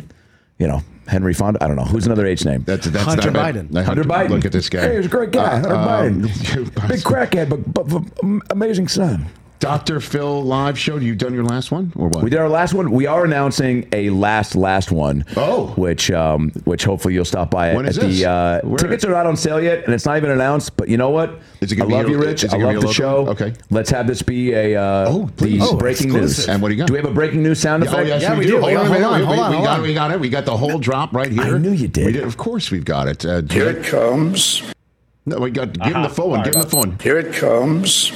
you know, Henry Fonda. I don't know. Who's another H name? That's, that's Hunter not Biden. Bad. Hunter Biden. Look at this guy. Hey, he's a great guy. Hunter Uh, Biden. um, Big crackhead, but, but, but amazing son. Doctor Phil live show. You done your last one or what? We did our last one. We are announcing a last last one. Oh. which um, which hopefully you'll stop by When at is the this? uh, Where- tickets are not on sale yet, and it's not even announced. But you know what? Is it I gonna be love a- you, Rich. is it I gonna love be the a show. local? Okay. Let's have this be a uh, Oh, the please. Oh, breaking exclusive. news. And what do you got? Do we have a breaking news sound Yeah, effect? oh, yes, Yeah, we, we do. do. Hold Wait, on, wait, hold hold on. on, We, hold we on, got hold it. We got it. We got the whole drop right here. I knew you did. We did. Of course, we've got it. Uh, Here it comes. No, we got. Give him the phone. Give him the phone. Here it comes.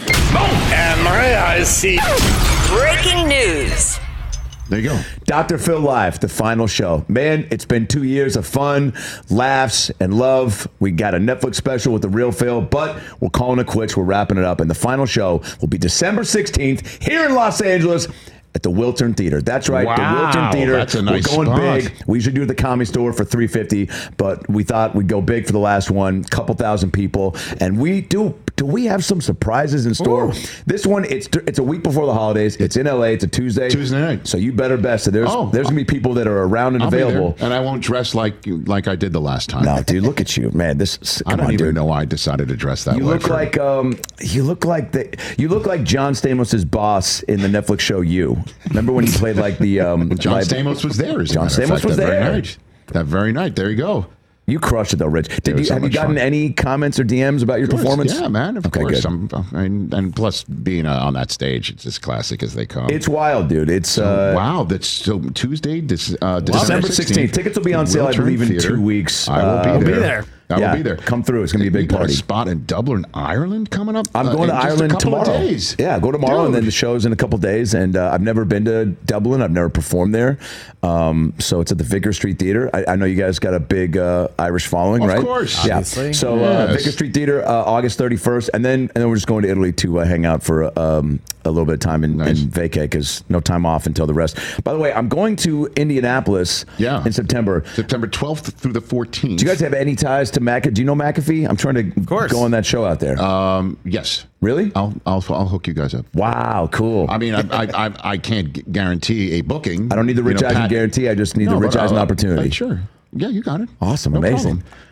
And my eyes see. Breaking news. There you go. Doctor Phil Live, the final show. Man, it's been two years of fun, laughs, and love. We got a Netflix special with the real Phil, but we're calling it quits. We're wrapping it up. And the final show will be December sixteenth here in Los Angeles at the Wiltern Theater. That's right, Wow, the Wiltern Theater. that's a nice We're going spot. big. We usually do the Comedy Store for three hundred fifty dollars, but we thought we'd go big for the last one. Couple thousand people. And we do do we have some surprises in store? Ooh. This one, it's it's a week before the holidays. It's in L A. It's a Tuesday. Tuesday night. So you better bet. So there's Oh. there's gonna be people that are around and I'll be there, available. and I won't dress like like I did the last time. No, dude, look at you, man. This I come don't on, even dude. know why I decided to dress that You way. look for- like um, you look like the you look like John Stamos' boss in the Netflix show You. Remember when he played like the um, John like- Stamos was there. As a John matter of Stamos fact, was that there. Very night. That very night. There you go. You crushed it though, Rich. It Did was you so have you much gotten fun. any comments or D Ms about your Of course, performance? Yeah, man. Of Okay, course. good. I'm, I mean, and plus, being uh, on that stage, it's as classic as they come. It's wild, dude. It's So, uh, wow. That's so Tuesday, this, uh, December sixteenth. Tickets will be on sale, I Wiltern believe, in Theater. two weeks. I will Uh, be I'll there. be there. I Yeah, will be there. come through. It's gonna be a big You got party. A spot in Dublin, Ireland, coming up. I'm uh, going in to just a Ireland couple tomorrow. Of days. Yeah, go tomorrow, and then Dude. the show's in a couple days. And uh, I've never been to Dublin. I've never performed there. Um, so it's at the Vicar Street Theater. I, I know you guys got a big uh, Irish following, Of right? course. Yeah. Obviously. So uh, Yes. Vicar Street Theater, uh, August thirty-first, and then and then we're just going to Italy to uh, hang out for um, a little bit of time in, Nice. in vacay because no time off until the rest. By the way, I'm going to Indianapolis Yeah. in September. September twelfth through the fourteenth. Do you guys have any ties to McAfee? Do you know McAfee? I'm trying to course. go on that show out there. Um, yes. Really? I'll, I'll I'll hook you guys up. Wow, cool. I mean, I I, I, I can't gu- guarantee a booking. I don't need the You Rich know, Eisen Pat- guarantee. I just need No, the Rich but, Eisen uh, opportunity. uh, sure. Yeah, you got it. Awesome, No amazing. problem.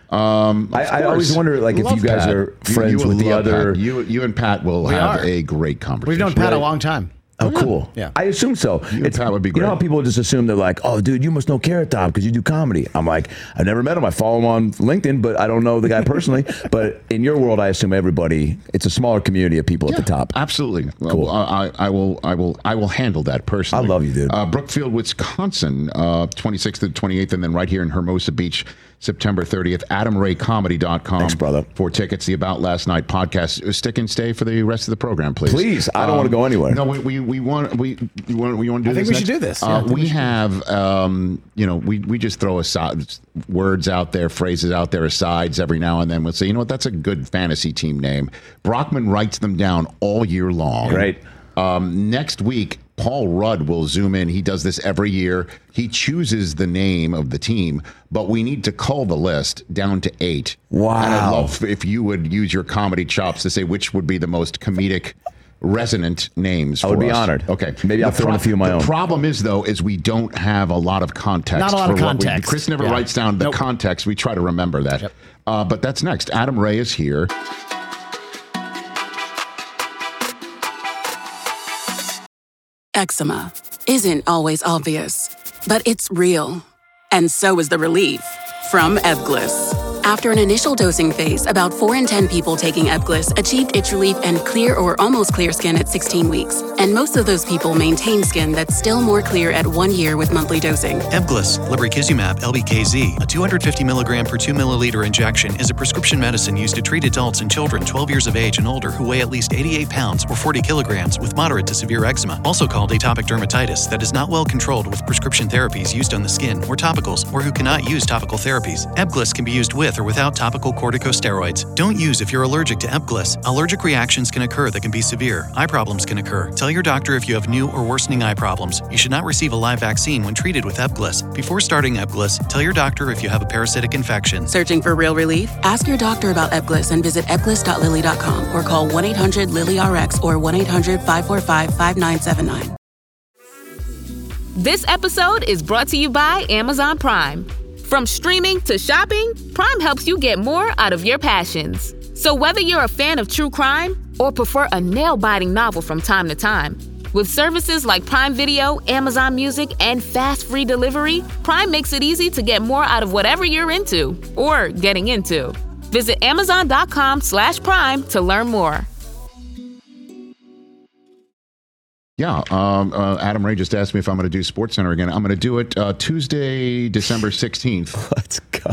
Um, I, I always wonder, like, if you guys Pat. are You- friends you with the love other. Pat. You, you and Pat will We have are. a great conversation. We've known Pat a long time. Oh, cool. Yeah. I assume so. You and Pat would be You know great. how people just assume they're like, oh, dude, you must know Carrot Top because you do comedy. I'm like, I've never met him. I follow him on LinkedIn, but I don't know the guy personally. But in your world, I assume everybody, it's a smaller community of people at the top. Absolutely. Cool. Well, I, I will. I will. I will handle that personally. I love you, dude. Uh, Brookfield, Wisconsin, uh, twenty-sixth to twenty-eighth, and then right here in Hermosa Beach, September thirtieth. Adam Ray Comedy dot com. Thanks, brother. For tickets, the About Last Night podcast. Stick and stay for the rest of the program, please. Please. I don't want to go anywhere. No, we we, we want we we want we want to do I think this. we should next? do this. Uh, Yeah, I think we, we should do have um, you know we we just throw aside words out there, phrases out there, asides every now and then. We'll say, you know what, that's a good fantasy team name. Brockman writes them down all year long. Great. Um, next week, Paul Rudd will zoom in. He does this every year. He chooses the name of the team, but we need to cull the list down to eight. Wow. And I'd love if you would use your comedy chops to say which would be the most comedic, resonant names. I would for be us. honored. Okay. Maybe I'll The throw in a few of my the own. problem is, though, is we don't have a lot of context. Not a lot of for what we- context. Chris never Yeah. writes down the Nope. context. We try to remember that. Yep. Uh, but that's next. Adam Ray is here. Eczema isn't always obvious, but it's real. And so is the relief from Ebglyss. After an initial dosing phase, about four in ten people taking Ebglyss achieved itch relief and clear or almost clear skin at sixteen weeks. And most of those people maintain skin that's still more clear at one year with monthly dosing. Ebglyss, lebrikizumab, L B K Z, a two hundred fifty milligram per two milliliter injection, is a prescription medicine used to treat adults and children twelve years of age and older who weigh at least eighty-eight pounds or forty kilograms with moderate to severe eczema, also called atopic dermatitis, that is not well controlled with prescription therapies used on the skin or topicals, or who cannot use topical therapies. Ebglyss can be used with or without topical corticosteroids. Don't use if you're allergic to Ebglyss. Allergic reactions can occur that can be severe. Eye problems can occur. Tell your doctor if you have new or worsening eye problems. You should not receive a live vaccine when treated with Ebglyss. Before starting Ebglyss, tell your doctor if you have a parasitic infection. Searching for real relief? Ask your doctor about Ebglyss and visit ebglyss dot lilly dot com or call one eight hundred lily R X or one eight hundred five four five five nine seven nine. This episode is brought to you by Amazon Prime. From streaming to shopping, Prime helps you get more out of your passions. So whether you're a fan of true crime or prefer a nail-biting novel from time to time, with services like Prime Video, Amazon Music, and fast free delivery, Prime makes it easy to get more out of whatever you're into or getting into. Visit amazon.com slash prime to learn more. Yeah, um, uh, Adam Ray just asked me if I'm going to do SportsCenter again. I'm going to do it uh, Tuesday, December sixteenth. Let's go.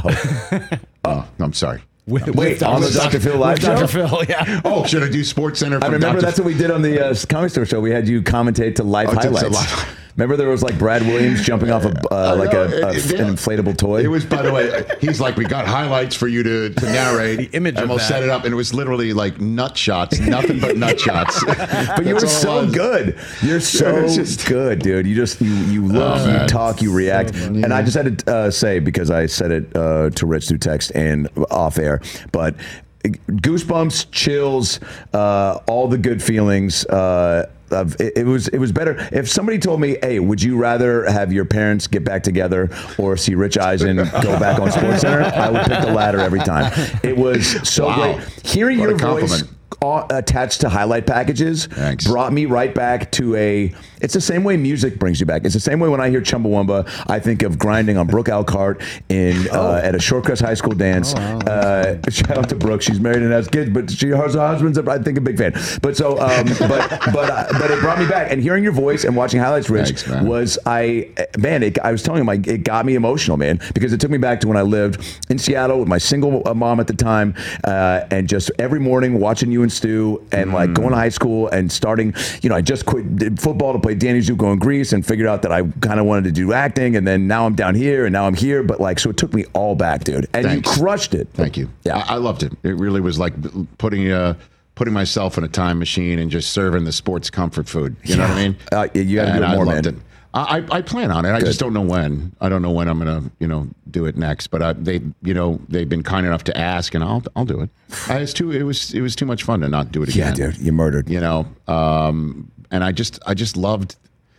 Oh, I'm sorry. Wait, wait on the Doctor Phil live show? Doctor Phil, yeah. Oh, should I do SportsCenter? I from remember Doctor that's what we did on the uh, Comedy Store show. We had you commentate to live Oh, to- to highlights. live- Remember there was like Brad Williams jumping off a uh, like a, a It- it- an inflatable toy. It was, by the way, he's like, we got highlights for you to, to narrate. The image and of we'll that. set it up, and it was literally like nut shots, nothing but nut shots. But you were That's all it so was. good. You're so It's just- good, dude. You just you you look, Oh, you man. talk, you react. And I just had to uh, say, because I said it uh, to Rich through text and off air, but goosebumps, chills, uh, all the good feelings. Uh, of, it, it was it was better if somebody told me, "Hey, would you rather have your parents get back together or see Rich Eisen go back on SportsCenter?" I would pick the latter every time. It was so Wow. great hearing What a your voice compliment. uh, attached to highlight packages. Thanks. Brought me right back to a. It's the same way music brings you back. It's the same way when I hear Chumbawamba, I think of grinding on Brooke Alcart in uh, at a Shortcuts High School dance. Uh, shout out to Brooke. She's married and has kids, but she her husband's a, I think a big fan. But so, um, but but uh, but it brought me back. And hearing your voice and watching highlights, Rich, Thanks, man. was I man. It, I was telling him, like, it got me emotional, man, because it took me back to when I lived in Seattle with my single uh, mom at the time, uh, and just every morning watching you and Stu, and like going to high school and starting. You know, I just quit did football to play Danny Zuko in Greece, and figured out that I kind of wanted to do acting, and then now I'm down here, and now I'm here. But like, so it took me all back, dude, and Thanks. you crushed it. Thank you. Yeah. I, I loved it. It really was like putting uh, putting myself in a time machine and just serving the sports comfort food. You know what I mean? Uh, you got to And do it I more, loved man. it. I, I I plan on it. I Good. just don't know when. I don't know when I'm gonna, you know, do it next. But I, they, you know, they've been kind enough to ask, and I'll I'll do it. I, it's too. It was it was too much fun to not do it Yeah, again. dude, you murdered. You know, um, and I just I just loved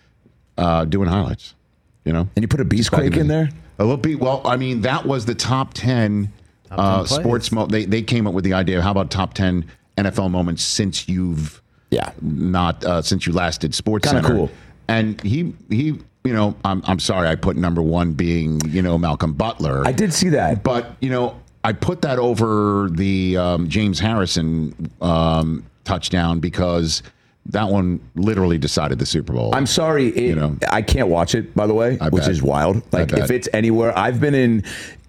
uh, doing highlights. You know, And you put a Just back Beastquake in there. A little beat. Well, I mean, that was the top ten uh, sports. Mo- they they came up with the idea of how about top ten N F L moments since you've yeah not uh, since you last did Sports Kinda Center. cool. And he he you know I'm I'm sorry I put number one being you know Malcolm Butler. I did see that, but you know I put that over the um, James Harrison um, touchdown because that one literally decided the Super Bowl. I'm sorry, it, you know I can't watch it, by the way, I which bet. is wild. Like bet. if it's anywhere, I've been in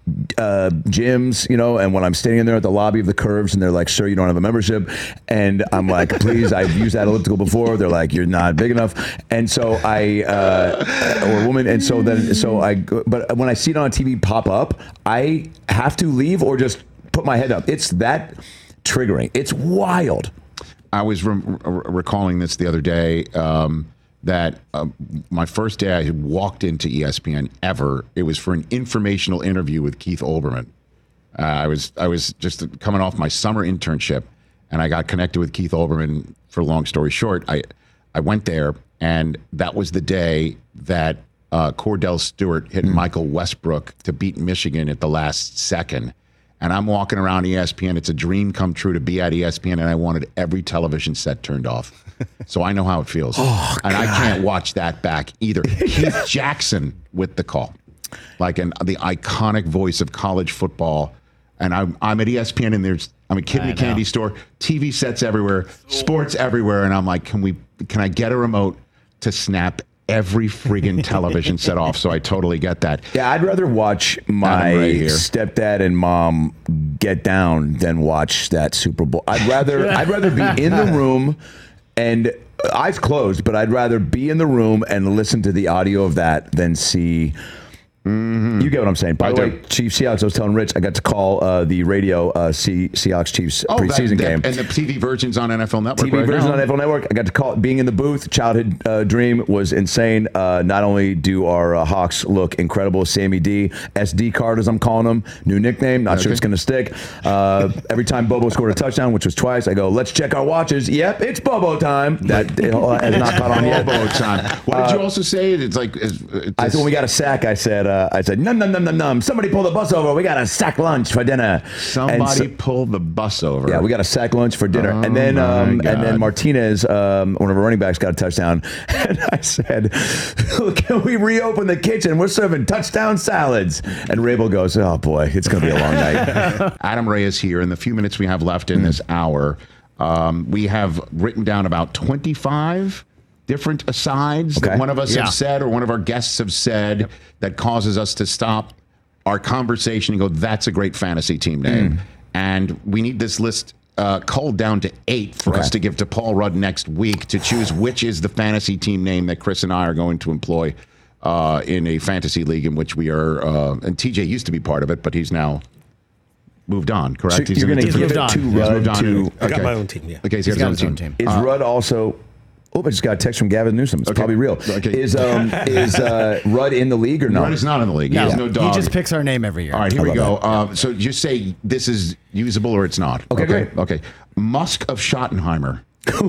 uh, gyms, you know, and when I'm standing in there at the lobby of the Curves, and they're like, "Sir, you don't have a membership," and I'm like, "Please, I've used that elliptical before." They're like, "You're not big enough," and so I uh, or a woman, and so then so I. But when I see it on T V pop up, I have to leave or just put my head up. It's that triggering. It's wild. I was re- re- recalling this the other day um, that uh, my first day I had walked into E S P N ever. It was for an informational interview with Keith Olbermann. Uh, I was I was just coming off my summer internship, and I got connected with Keith Olbermann. For long story short, I I went there, and that was the day that uh, Cordell Stewart hit mm. Michael Westbrook to beat Michigan at the last second. And I'm walking around E S P N. It's a dream come true to be at E S P N, and I wanted every television set turned off. So I know how it feels. Oh, and God. I can't watch that back either. Keith Jackson with the call. Like an, the iconic voice of college football. And I'm, I'm at E S P N, and there's I'm a kid in a candy store, T V sets everywhere, sports everywhere. And I'm like, can we? Can I get a remote to snap every friggin' television set off? So I totally get that. Yeah, I'd rather watch my stepdad and mom get down than watch that Super Bowl. I'd rather I'd rather be in the room and eyes closed, but I'd rather be in the room and listen to the audio of that than see. Mm-hmm. You get what I'm saying. By I the do. way, Chiefs Seahawks, I was telling Rich, I got to call uh, the radio uh, C- Seahawks Chiefs oh, preseason that, game. And the T V version's on N F L Network. T V right version now. on N F L Network. I got to call it, being in the booth. Childhood uh, dream was insane. Uh, not only do our uh, Hawks look incredible, Sammy D, S D card as I'm calling him, new nickname, not okay. sure it's going to stick. Uh, every time Bobo scored a touchdown, which was twice, I go, let's check our watches. Yep, it's Bobo time. That has not caught on yet. Bobo time. What did you also say? It's like it's, it's, I thought when we got a sack, I said, uh, I said, no, no, no. Num, num, num. Somebody pull the bus over. We got a sack lunch for dinner. Somebody so, pull the bus over. Yeah, we got a sack lunch for dinner. Oh, and then um, and then Martinez, um, one of our running backs, got a touchdown. And I said, can we reopen the kitchen? We're serving touchdown salads. And Rabel goes, oh, boy, it's going to be a long night. Adam Ray is here. In the few minutes we have left in mm. this hour, um, we have written down about twenty-five different asides okay. that one of us yeah. have said or one of our guests have said yep. that causes us to stop our conversation and go, that's a great fantasy team name. Mm. And we need this list uh, culled down to eight for okay. us to give to Paul Rudd next week to choose which is the fantasy team name that Chris and I are going to employ uh, in a fantasy league in which we are, uh, and T J used to be part of it, but he's now moved on, correct? So he's you're going to give it on. to Rudd. To, okay. I got my own team, yeah. Okay, so he's got his own team. team. Is uh, Rudd also... Oh, I just got a text from Gavin Newsom. It's okay. probably real. Okay. Is um is uh, Rudd in the league or not? Rudd is not in the league. No, he has no dog. He just picks our name every year. All right, here I we go. Uh, so just say this is usable or it's not. Okay, okay. great. Okay. Musk of Schottenheimer.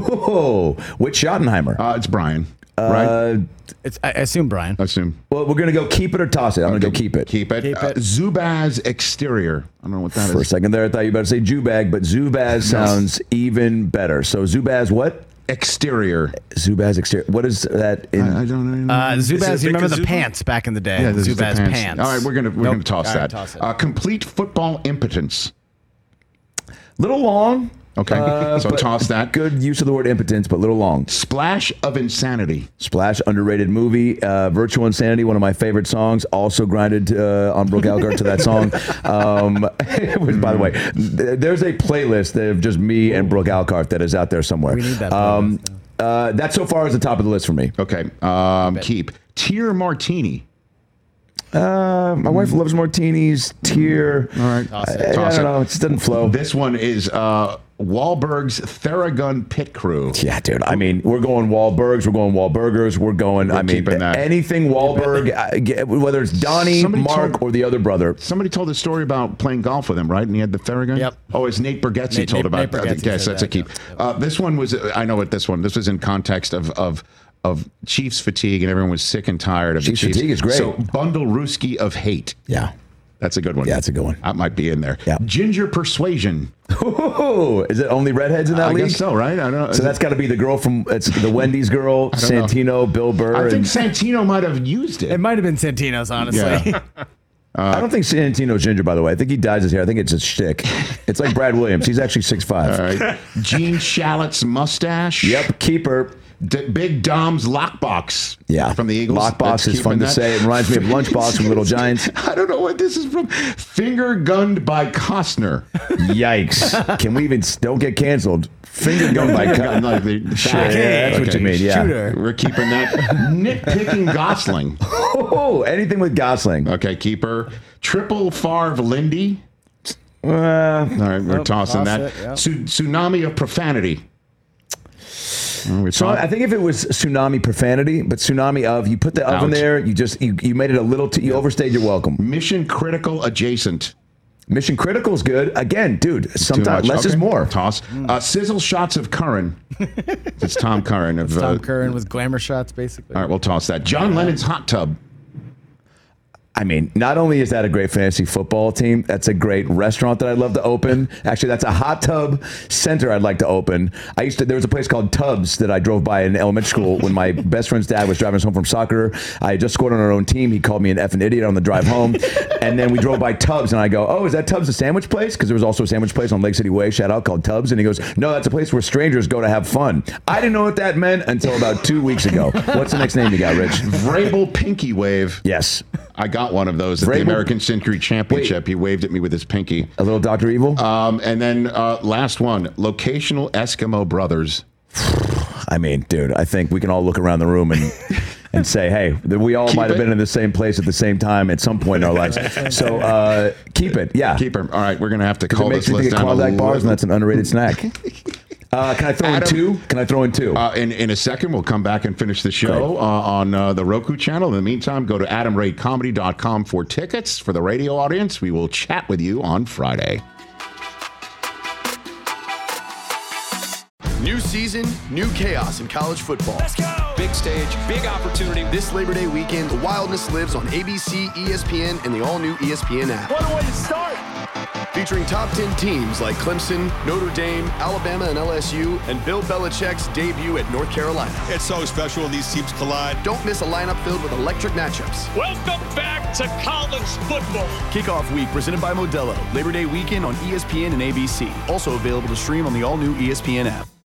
Oh, which Schottenheimer? Uh, it's Brian. Uh, right? It's, I assume Brian. I assume. Well, we're going to go keep it or toss it. I'm okay. going to go keep it. Keep it. Keep uh, it. Zubaz Exterior. I don't know what that For is. a second there, I thought you better say Jubag, but Zubaz sounds even better. So Zubaz what? Exterior. Zubaz exterior. What is that in? I, I don't know. Uh, Zubaz, you remember the Zuba? pants back in the day? Yeah, Zubaz the pants. pants. All right, we're gonna we're Nope. gonna toss All that. right, toss it. Uh, complete football impotence. Little long. Okay, uh, so toss that. Good use of the word impotence, but little long. Splash of insanity. Splash, underrated movie. Uh, Virtual Insanity, one of my favorite songs. Also grinded uh, on Brooke Algart to that song. Um, it was, by the way, th- there's a playlist of just me and Brooke Algart that is out there somewhere. We need that. Um, uh, that so far is the top of the list for me. Okay, um, keep Tier Martini. Uh, my wife loves martinis. Tier. All right, I, I don't know. It just doesn't flow. This one is uh, Wahlberg's Theragun Pit Crew. Yeah, dude. I mean, we're going Wahlbergs. We're going Wahlburgers. We're going. We're I mean, that. anything Wahlberg, I, whether it's Donnie, somebody Mark, told, or the other brother. Somebody told a story about playing golf with him, right? And he had the Theragun. Yep. Oh, it's Nate Bargatze Nate, told Nate, about. Nate that. Yes, that's that, a keep. Yep. Uh, this one was. I know what this one. This was in context of of. of Chiefs fatigue, and everyone was sick and tired of Chiefs the Chiefs. fatigue is great. So, Bundle Ruski of hate. Yeah. That's a good one. Yeah, that's a good one. That might be in there. Yeah. Ginger Persuasion. Ooh, is it only redheads in that I league? guess so, right? I don't know. So that's got to be the girl from it's the Wendy's girl, Santino, know. Bill Burr. I think and, Santino might have used it. It might have been Santino's, honestly. Yeah. Uh, I don't think Santino's ginger, by the way. I think he dyes his hair. I think it's a shtick. It's like Brad Williams. He's actually six five. All right. Gene Shallot's mustache. Yep, keeper. D- Big Dom's lockbox. Yeah. From the Eagles. Lockbox is fun to that. say. It reminds me of Lunchbox from Little Giants. I don't know what this is from. Finger gunned by Costner. Yikes. Can we even don't get canceled? Finger gunned by Costner. Like the, sure, yeah, that's okay. What you mean, yeah. Shooter. We're keeping that. Nitpicking Gosling. Oh, anything with Gosling. Okay, keeper. Triple Favre Lindy. Uh, All right, we're oh, tossing that. it, yeah. Su- tsunami of profanity. So I think if it was tsunami profanity, but tsunami of, you put the Out. oven there, you just you, you made it a little too, you overstayed your welcome. Mission critical adjacent. Mission critical is good. Again, dude, sometimes less okay. is more. Toss. Uh, sizzle shots of Curran. It's Tom Curran. Of, It's Tom uh, Curran with glamour shots, basically. All right, we'll toss that. John Lennon's hot tub. I mean, not only is that a great fantasy football team, that's a great restaurant that I'd love to open. Actually, that's a hot tub center I'd like to open. I used to, there was a place called Tubbs that I drove by in elementary school when my best friend's dad was driving us home from soccer. I had just scored on our own team. He called me an effing idiot on the drive home. And then we drove by Tubbs, and I go, oh, is that Tubbs a sandwich place? Because there was also a sandwich place on Lake City Way, shout out, called Tubbs. And he goes, no, that's a place where strangers go to have fun. I didn't know what that meant until about two weeks ago. What's the next name you got, Rich? Vrabel Pinky Wave. Yes. I got one of those at Vrabel? the American Century Championship. Wait. He waved at me with his pinky. A little Doctor Evil? Um, and then uh, last one, Locational Eskimo Brothers. I mean, dude, I think we can all look around the room and and say, hey, that we all Keep might have it. been in the same place at the same time at some point in our lives. So uh, keep it, yeah. Keep it. All right, we're going to have to Because call it makes this me list think of down a Klondike bars, little. and that's an underrated snack. Uh, can I throw Adam, in two? Can I throw in two? Uh, in, in a second, we'll come back and finish the show uh, on uh, the Roku channel. In the meantime, go to adam ray comedy dot com for tickets. For the radio audience, we will chat with you on Friday. New season, new chaos in college football. Let's go! Big stage, big opportunity. This Labor Day weekend, the wildness lives on A B C, E S P N, and the all-new E S P N app. What a way to start! Featuring top ten teams like Clemson, Notre Dame, Alabama, and L S U, and Bill Belichick's debut at North Carolina. It's so special when these teams collide. Don't miss a lineup filled with electric matchups. Welcome back to college football. Kickoff week presented by Modelo. Labor Day weekend on E S P N and A B C. Also available to stream on the all-new E S P N app.